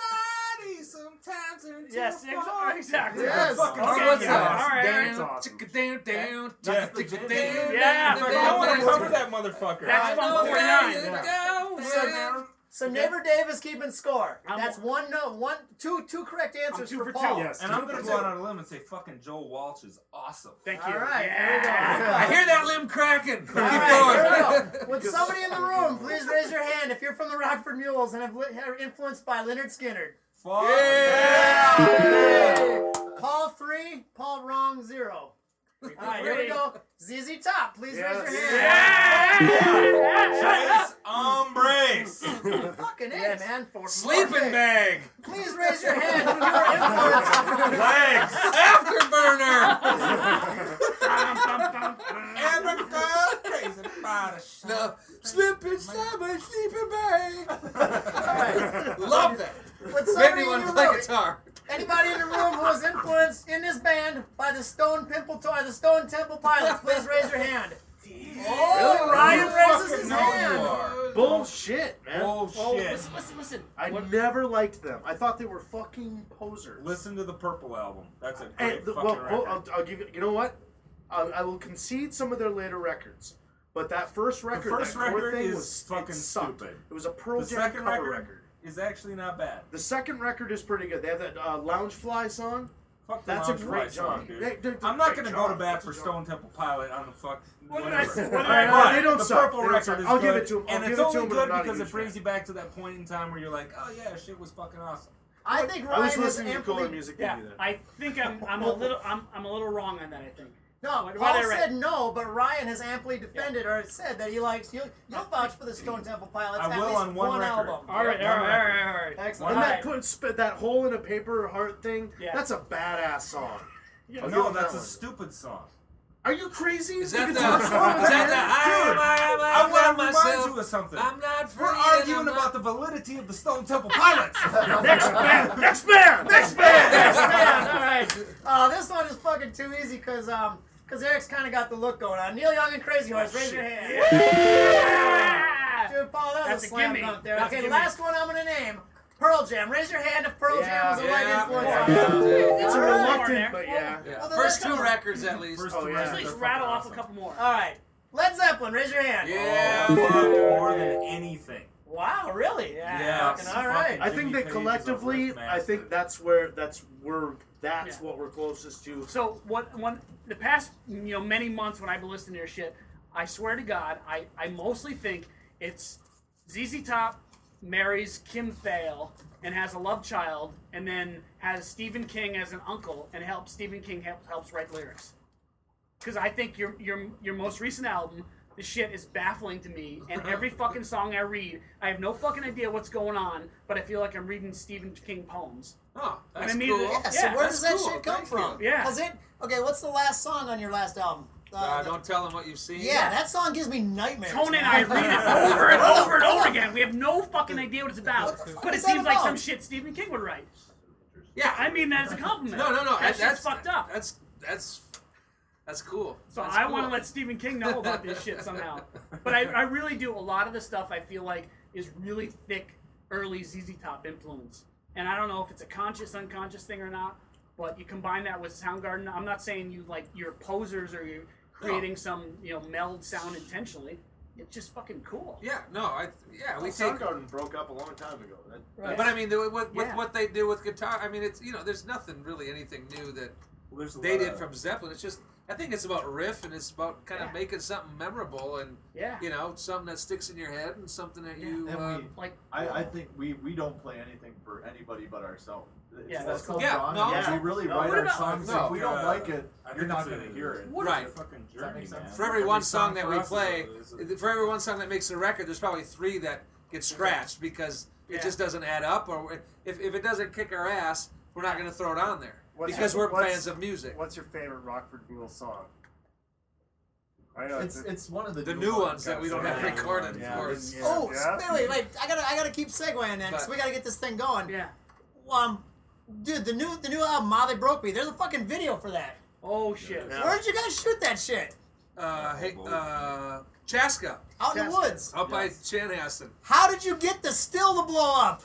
sometimes until Yes, ex- exactly. Yes. Fucking Okay, what's yeah, up? alright. That's Down, awesome. chicka down, down, Yeah. chicka down, Yeah. down, I want to down, cover that motherfucker. That's I Funk know forty-nine. where to Yeah. go. So Neighbor Dave is keeping score. I'm- That's one no one two two correct answers two for, for Paul. two. Yes. And I'm gonna go out on a limb and say fucking Joe Walsh is awesome. Thank All you. right, Yeah. I hear that limb cracking. Keep All right, here we going. go. Would somebody in the room please raise your hand if you're from the Rockford Mules and have li- are influenced by Leonard Skinner? Fuck. Yeah. Hey. Paul three, Paul wrong zero. All right, here we go. Z Z Top, please Yes. raise your hand. Yeah. Chase Embrace. Fucking A, Yes. man. For Sleeping okay. bag. Please raise your hand if you were influenced. Legs. Afterburner. Bum, bum, bum, bum. Every girl crazy about a shot. No. Slip inside my sleeping bag. All right. Love that. Would Make somebody me in want to your play room, guitar. anybody in the room who was influenced in this band by the Stone Pimple Toy, the Stone Temple Pilots, please raise your hand. Oh, Ryan raises Fucking his know you hand. are. Bullshit, man. Oh, Bullshit. listen, listen, listen. I What- never liked them. I thought they were fucking posers. Listen to the Purple album. That's a great And the, fucking well, record. well, I'll, I'll give you. You know what? I'll, I will concede some of their later records, but that first record, first that core record thing is was fucking it sucked. stupid. It was a Pearl the Jam second cover record, record. is actually not bad. The second record is pretty good. They have that uh, Loungefly song. Fuck the That's a Lounge great Fly song, song. dude. They- they're- I'm not great gonna go to genre. bat That's for a genre. Stone Temple Pilot on the fuck. What did I whatever. say? What did All right, I well, But they don't the suck. Purple They don't record suck. is I'll give good, it to 'em. I'll and give it's it to only 'em, but good I'm not a because it huge brings fan. you back to that point in time where you're like, oh yeah, shit was fucking awesome. I think I Ryan was is listening to cooler amply. music than Yeah, you then. I think I'm I'm a little I'm I'm a little wrong on that. I think. No, Why- Paul why they right? said no, but Ryan has amply defended or said that he likes. You'll, you'll vouch for the Stone Temple Pilots. I at will least on one record. album. All right, all right, all right, all right. Excellent. And All that right. put spit that hole in a paper heart thing. Yeah. That's a badass song. Yeah. I'll No, give 'em that's that a one. stupid song. Are you crazy? Is The that the? Is guitar's wrong with that it. the? I am. I am. I I want am to remind myself. you of something. I'm not free. We're and arguing I'm not- about the validity of the Stone Temple Pilots. Next band. Next band. Next band. Yes, man. All right. Uh, this one is fucking too easy because um, because Eric's kind of got the look going on. Neil Young and Crazy Horse, raise your hand. Yeah. Dude, Paul, that was That's a a slam gimme. dunk there. That's a Okay, gimme. last one I'm gonna name. Pearl Jam. Raise your hand if Pearl Jam was a light Yeah. influence Yeah. on you. It's a All right. reluctant, but yeah. Yeah. Well, then First let's two go. records at least. First Oh, two yeah. Let's records at least are rattle fucking off a awesome. couple more. All right. Led Zeppelin, raise your hand. Yeah. Oh, fuck, more than anything. Wow, really? Yeah. Yeah. Fucking all right. I think Jimmy that Page is a collectively, riff I think master. that's where that's where that's Yeah. what we're closest to. So what? One the past you know many months when I've been listening to your shit, I swear to God, I I mostly think it's Z Z Top marries Kim Thale and has a love child, and then has Stephen King as an uncle and helps Stephen King help, helps write lyrics. Because I think your your your most recent album, the shit is baffling to me, and every fucking song I read, I have no fucking idea what's going on, but I feel like I'm reading Stephen King poems. Oh, And that's I mean, cool. Yeah, so Yeah, where that's does that cool. shit come Thank from? you. Yeah. Has it? Okay, what's the last song on your last album? Uh, Uh, the- don't tell them what you've seen. yeah, that song gives me nightmares. Tony and man. I read it over and over and over again. We have no fucking idea what it's about, What the fuck but it is that seems like about? some shit Stephen King would write. Yeah. I mean that as a compliment. No, no, no. That that's shit's fucked up. That's that's that's cool. So That's I cool. want to let Stephen King know about this shit somehow. But I, I really do. A lot of the stuff I feel like is really thick, early Z Z Top influence. And I don't know if it's a conscious, unconscious thing or not. But you combine that with Soundgarden. I'm not saying you like you're posers or you're creating some you know meld sound intentionally. It's just fucking cool. Yeah. No. I. Yeah. We Well, take. Soundgarden broke up a long time ago. That, Right. But I mean, the, with, with Yeah. what they do with guitar, I mean, it's you know, there's nothing really anything new that Well, there's a they lot did of- from Zeppelin. It's just I think it's about riff and it's about kind of Yeah. making something memorable and Yeah. you know something that sticks in your head and something that Yeah. you. And Uh, we, Like I, I think we, we don't play anything for anybody but ourselves. It's, Yeah, that's that's so cool. Yeah, wrong. no, yeah. We really No, write what our about- songs. no. If we don't Uh, like it, I you're think not it's going a- to hear it. What Right. It's a fucking Does that journey, make sense? man. for every one Every song that for we us is a- play, is a- for every one song that makes a record, there's probably three that get scratched because Yeah. it just doesn't add up, or if, if it doesn't kick our ass, we're not going to throw it on there What's because your- we're what's- fans of music. What's your favorite Rockford Mule song? I know It's it's one of the The new ones that we don't have Yeah. recorded, Yeah. of course. Yeah. Oh, Yeah. wait, wait, wait! I gotta, I gotta keep segueing then, because But- we gotta get this thing going. yeah. Um, dude, the new, the new album, Ma They Broke Me. There's a fucking video for that. Oh shit. Yeah. Where did you guys shoot that shit? Uh, hey, uh, Chaska, Out in the Yes. woods. out by Chanhassen. How did you get the still to blow up?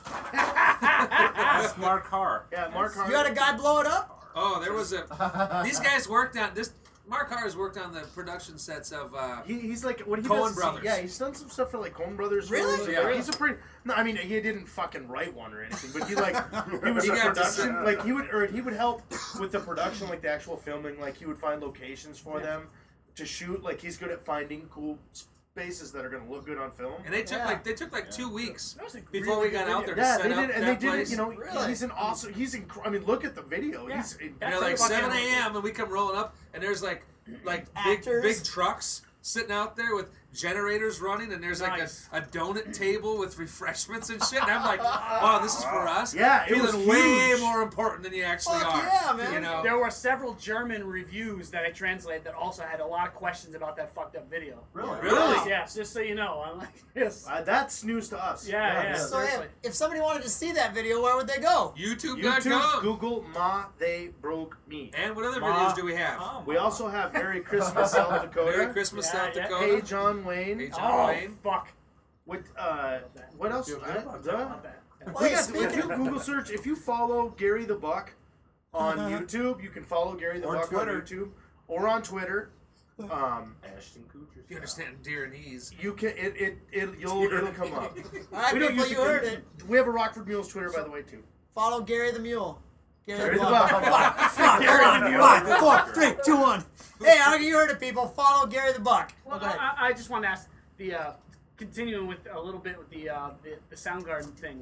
Ask Mark Harr. Yeah, Mark You Hart. had a guy blow it up? Oh, there was a. These guys worked on this. Mark Harr has worked on the production sets of. Uh, He, he's like what he Coen does. is he- Brothers. yeah, he's done some stuff for like Coen Brothers. Really? films. Yeah. Like, he's a pretty. No, I mean he didn't fucking write one or anything, but he like he was He a got to production. sit- Like he would or he would help with the production, like the actual filming. Like he would find locations for them to shoot. Like he's good at finding cool spaces that are gonna look good on film. and they took Yeah. like they took like two weeks That was a before really we got good out there video. to Yeah, set they up did, and that they did place. it. You know, Really? he's an awesome. He's inc- I mean, look at the video. Yeah. He's You That's know, a like fucking- seven a.m. and we come rolling up, and there's like like big Actors. big trucks sitting out there with generators running, and there's Nice. like a, a donut table with refreshments and shit. And I'm like, wow, this is for us. Yeah, it feeling was way huge. more important than you actually Fuck are. yeah, man. You know, There were several German reviews that I translated that also had a lot of questions about that fucked up video. Really? Really? Yes, just so you know. I'm like, yes. Uh, that's news to us. Yeah, yeah. So if, seriously. if somebody wanted to see that video, where would they go? YouTube dot YouTube, com. Google Ma They Broke Me. And what other Ma- videos do we have? We also have Merry Christmas, South Dakota. Merry Christmas, Yeah, South yeah. Dakota. Hey John Wayne. Hey, John Oh, Wayne. fuck. What uh, what else? Feel good Uh, about duh. Not that. Well, We hey, got- speaking if you of- Google search, if you follow Gary the Buck on Uh-huh. YouTube, you can follow Gary the Or Buck Twitter. on YouTube or on Twitter. Um, Ashton Kutcher. You understand deer and ease. you can it it, it you'll it'll come up. All right, We don't people, use you the- heard it. We have a Rockford Mules Twitter, by the way, too. Follow Gary the Mule. Gary, Gary the the Buck. Buck. Five, five, Gary come the on, Mule. five, four, three, two, one. Hey, I- you heard it, people. Follow Gary the Buck. Well, Go ahead. I, I just want to ask the uh, continuing with a little bit with the uh, the, the Soundgarden thing.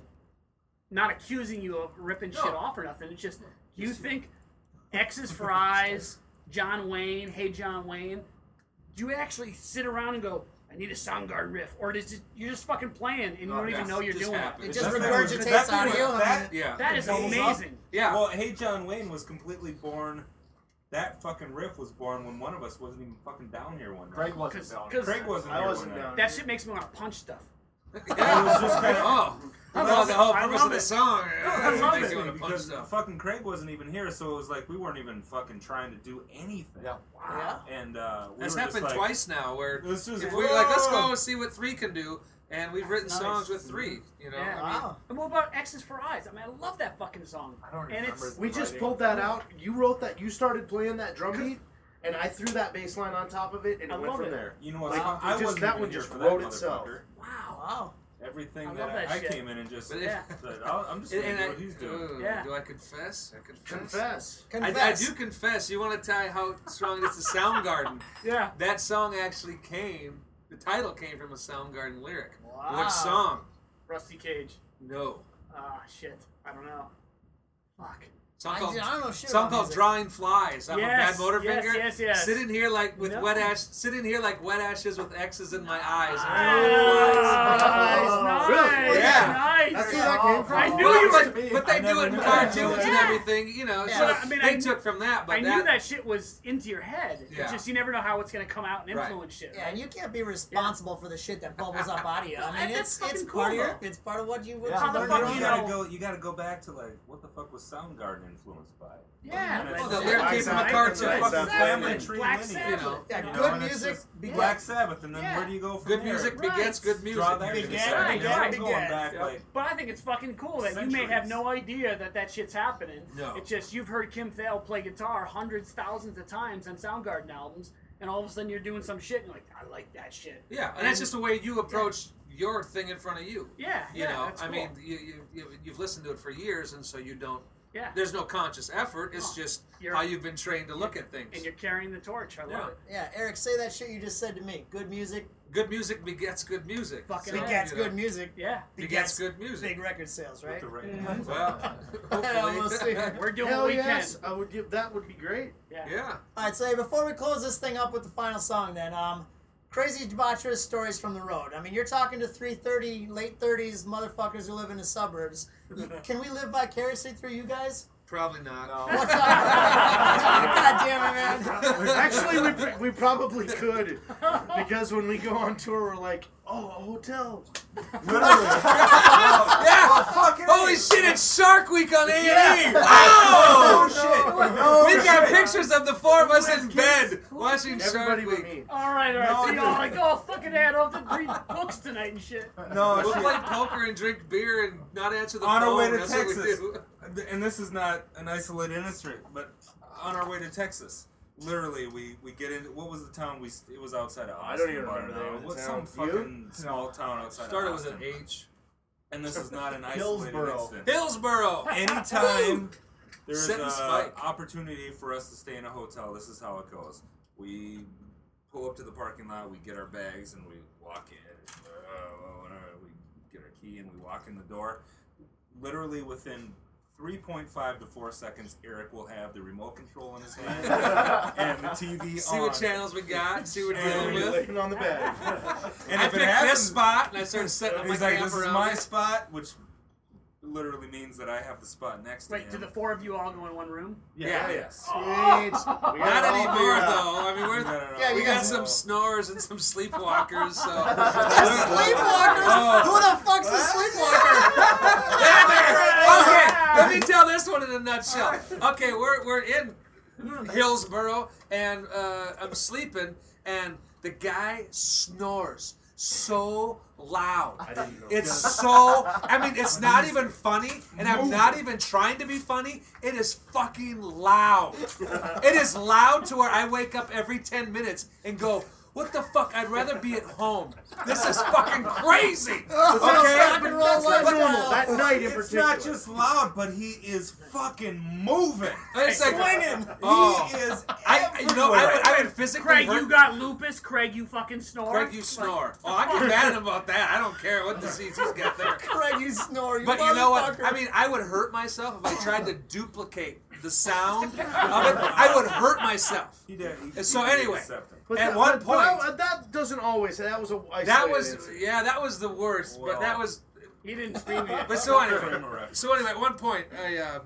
Not accusing you of ripping shit No. off or nothing. It's just you think X's for Eyes, John Wayne, Hey John Wayne. Do you actually sit around and go, I need a Soundgarden riff, or does it, you're just fucking playing and you No, don't even yes, know you're just doing happens. It it? just That was- regurgitates that out of was- you. I that- mean, Yeah. That is Builds up. amazing. Yeah. Well, Hey John Wayne was completely born. That fucking riff was born when one of us wasn't even fucking down here one night. Greg wasn't Cause, down. 'cause Craig wasn't I here wasn't one night. down. that shit makes me want to punch stuff. Yeah. It was just kind of- Oh. I Well, love the it. whole I purpose love of the it. song. I love makes it. you want to punch because stuff. fucking Craig wasn't even here, so it was like we weren't even fucking trying to do anything. Yeah. Yeah. And uh, we That's were just happened like, twice now, where This is if we like, let's whoa. go see what three can do. And we've written Nice. songs with three. You know, Yeah. I mean, Wow. And what about X's for Eyes? I mean, I love that fucking song. I don't And remember. it's We just writing. pulled that out. You wrote that. You started playing that drum beat, and I threw that bass line on top of it, and I it went love from it. there. You know what? Like, I, it I just- wasn't that even one here just for wrote that itself. motherfucker. wow. Wow. Everything I that, love that I, I shit. came in and just But Yeah. said, I'll, I'm just and, going to and do I, what he's doing. uh, Yeah. do I confess? I confess. Confess. I, Confess. I do confess. You want to tell how strong it is to Soundgarden? Yeah. That song actually came. The title came from a Soundgarden lyric. Wow. Which song? Rusty Cage. No. Ah, shit. I don't know. Fuck. Song I, called, I don't know shit song about called music. Drawing Flies off Yes, of Bad Motor yes, Finger. yes, yes. Sitting here like with No. wet ash, sitting here like wet ashes with X's in my eyes. and Nice, drawing Oh, nice, really? Yeah. nice. That's where that came from. I knew Well, you but, were. but they I do never it in knew that. cartoons and Yeah. everything, you know. Yeah. So But, I mean, they I- took from that, but I that, knew that shit was into your head. Yeah. It's just you never know how it's gonna come out and Right. influence shit. Yeah, and you can't be responsible for the shit that bubbles up out of you. I mean, That's it's it's fucking part of cool, your, though. it's part of what you. What Yeah. you How the learn fuck growing you You up. gotta know- go. You gotta go back to like, what the fuck was Soundgarden influenced by? Yeah. And Led Well, the Zeppelin, lyric came from a right? cartoon. Led Fucking Zeppelin, family tree Black lineage, Sabbath. you know. Yeah, You know, good and it's music. just begets- Black Sabbath, and then Yeah. where do you go from good there? music Right. begets good music. Draw that Begin, shit. right, You know, right. I'm going Begin. back Yep. like But I think it's fucking cool that you may have no idea that that shit's happening. No. It's just you've heard Kim Thale play guitar hundreds, thousands of times on Soundgarden albums, and all of a sudden you're doing some shit and you're like, I like that shit. Yeah, and that's just the way you approach your thing in front of you. Yeah, You yeah, know, that's I cool. mean, you, you, you, you've listened to it for years, and so you don't. Yeah. There's no conscious effort. It's No. just You're- how you've been trained to look at things. And you're carrying the torch. I love Yeah. it. Yeah, Eric, say that shit you just said to me. Good music Good music begets good music. Fucking So, right. begets you know, good music. Yeah. Begets good music. Big record sales, right? the right Mhm. Well, We'll see. hopefully. We're doing Hell what we yes, can. I would give that. Would be great. Yeah. Yeah. All right, so before we close this thing up with the final song, then, um, crazy debaucherous stories from the road. I mean, you're talking to three thirty, late thirties motherfuckers who live in the suburbs. Can we live vicariously through you guys? Probably not. No. What's up? God damn it, man. Actually, we, pr- we probably could, because when we go on tour, we're like, oh, a hotel. Literally. Yeah. fucking Holy shit! It's Shark Week on A and E. Yeah. Wow! Oh shit! We've got pictures of the four of us in bed watching Everybody Shark but Week. me. All right, all right. No, so dude. y'all like, oh, fucking head off to read books tonight and shit. No, We'll shit. play poker and drink beer and not answer the On phone. our way to That's what we Texas, do. and this is not an isolated incident, but on our way to Texas, literally, we, we get in. What was the town? We it was outside of Austin. I don't even by remember the now. name of the What's town. some You? fucking small town outside Started of with Austin. an H. And this is not an isolated Hillsboro. incident. Hillsboro. Anytime there's Set and an spike. opportunity for us to stay in a hotel, this is how it goes. We pull up to the parking lot, we get our bags, and we walk in. Uh, whatever, we get our key, and we walk in the door. Literally within three point five to four seconds, Eric will have the remote control in his hand and the T V See on. what channels we got. See what we're dealing And with. Laying on the bed. And I if it picked happens, this spot and I started setting up my he's like, camp "This is around my it. spot," which literally means that I have the spot next to Wait, him. do the four of you all go in one room? Yeah. Yes. Sweet. We got Not it all anymore, figured out. though. I mean, we're, No, no, no. Yeah, we you got guys- some snores and some sleepwalkers. So Sleepwalkers? Oh. Who the fuck's a sleepwalker? okay, let me tell this one in a nutshell. Okay, we're we're in Hillsboro, and uh, I'm sleeping, and the guy snores so loud. I didn't know. It's so, I mean, it's not even funny, and I'm not even trying to be funny. It is fucking loud. It is loud to where I wake up every ten minutes and go, what the fuck? I'd rather be at home. This is fucking crazy. Rock Okay? and roll That's not normal. lifestyle. That night in It's particular. not just loud, but he is fucking moving. It's like, Swinging. oh. He is I, you know, I would, I would physically Craig, hurt you got lupus. Craig, you fucking snore. Craig, you snore. Oh, I get mad at him about that. I don't care what disease he's got there. Craig, you snore. You But you know what? motherfucker. I mean, I would hurt myself if I tried to duplicate the sound of it. I would hurt myself. He did. He, So he did anyway, accept him. But At that, one but- but point- that, that doesn't always. That was a. That isolated was, incident. yeah, that was the worst. But that was, He didn't scream yet. but so Frame anyway, of reference. so anyway, at one point, I, uh,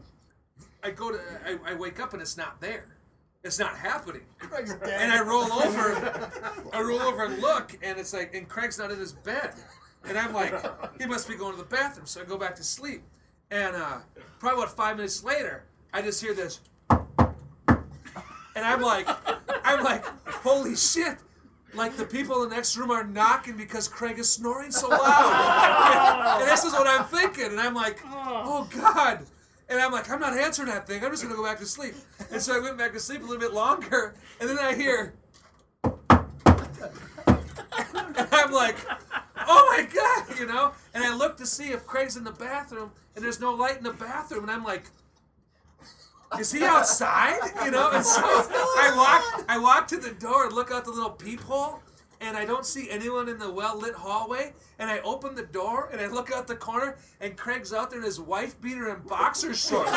I go to, I, I wake up and it's not there. It's not happening. Craig's dead. And I roll over, I roll over and look, and it's like, and Craig's not in his bed. And I'm like, he must be going to the bathroom. So I go back to sleep. And uh, probably about five minutes later, I just hear this. And I'm like, I'm like, holy shit. like the people in the next room are knocking because Craig is snoring so loud. And this is what I'm thinking. And I'm like, oh, God. And I'm like, I'm not answering that thing. I'm just going to go back to sleep. And so I went back to sleep a little bit longer. And then I hear... And I'm like, oh my God, you know? And I look to see if Craig's in the bathroom, and there's no light in the bathroom, and I'm like, is he outside? You know? And so I walk, I walk to the door and look out the little peephole, and I don't see anyone in the well-lit hallway, and I open the door, and I look out the corner, and Craig's out there in his wife beater and boxer shorts. And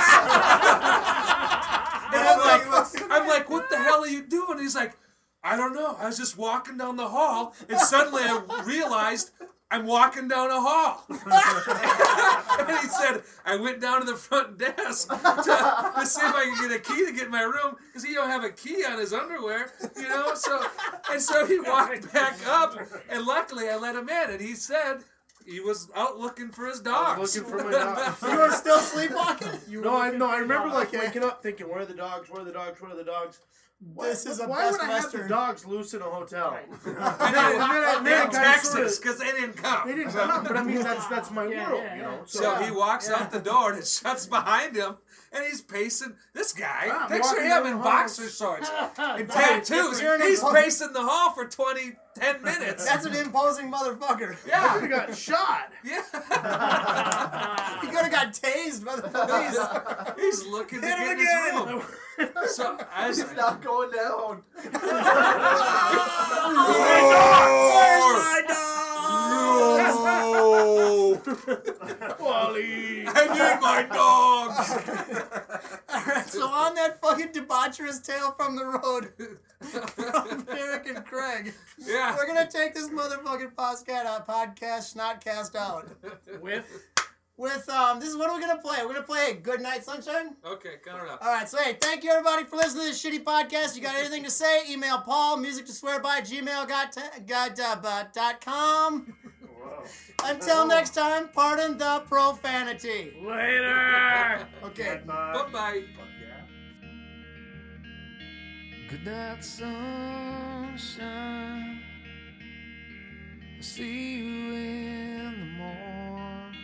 I'm like, I'm like, what the hell are you doing? And he's like, I don't know. I was just walking down the hall, and suddenly I realized I'm walking down a hall. And he said, I went down to the front desk to, to see if I could get a key to get in my room, because he don't have a key on his underwear, you know? So, and so he walked back up, and luckily I let him in, and he said he was out looking for his dogs. Looking for my dogs. You were still sleepwalking? You No, were I looking no, for I remember dogs. like Okay. waking up thinking, where are the dogs? Where are the dogs? Where are the dogs? Why, This is a why Best would I have Western. the dogs loose in a hotel? Right. And then, and then, I- In then I kinda Texas, sorta- because they didn't come. They didn't come, but I mean that's that's my Yeah, world, yeah, you yeah. know. So he walks out the door and it shuts behind him, and he's pacing. This guy, I'm picture walking him down in the hall. boxer shorts and Right. tattoos. You're an He's impo- pacing the hall for twenty, ten minutes. That's an imposing motherfucker. I Yeah, got shot. yeah. He could have got tased by the police. He's looking to Hit him get in his again. room. So I was It's not going down. Where's my dog? Wally. I need my dogs. Alright, so on that fucking debaucherous tale from the road from Derek and Craig, Yeah. we're gonna take this motherfucking podcast, uh, podcast Snotcast out. With With, um, this is what are we gonna play? We're gonna play Good Night Sunshine? Okay, count it up. Alright, so hey, thank you everybody for listening to this shitty podcast. You got anything to say? Email Paul, music to swear by, gmail dot com. Until next time, pardon the profanity. later. Okay. Bye bye. Good night, sunshine. I'll see you in the morning.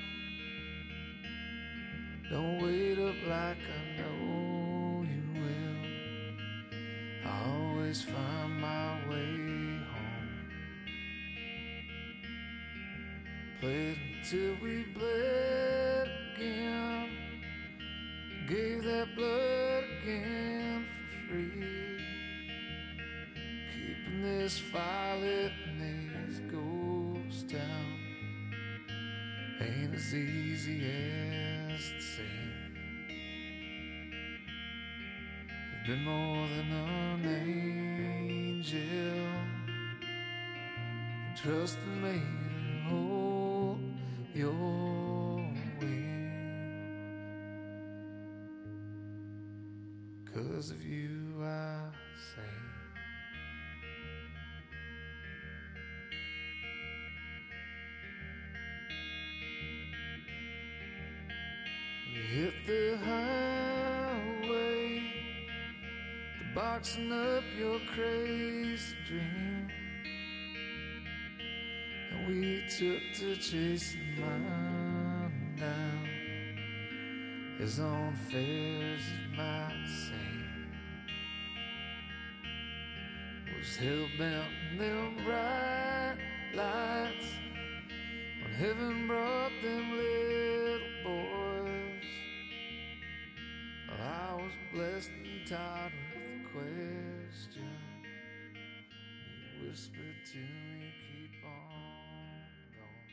Don't wait up like I know you will. I always find my way home. Played until we bled again. Gave that blood again for free. Keeping this fire lit in these ghost town ain't as easy as it seems. You've been more than an angel, and trusting me to hold your wing. 'Cause of you I sing. We hit the highway, the boxing up your crazy dream, and we took to chasing mine down, as unfair as it might seem. Was hell-bent on them bright lights, when heaven brought them little boys. Well, I was blessed and tired with the question. You whispered to me, keep on going.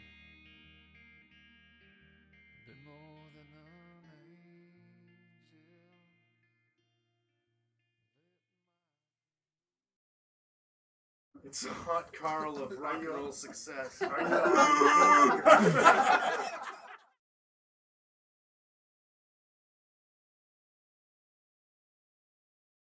Been more than an angel. It's a hot Carl of rock and roll success. Are you,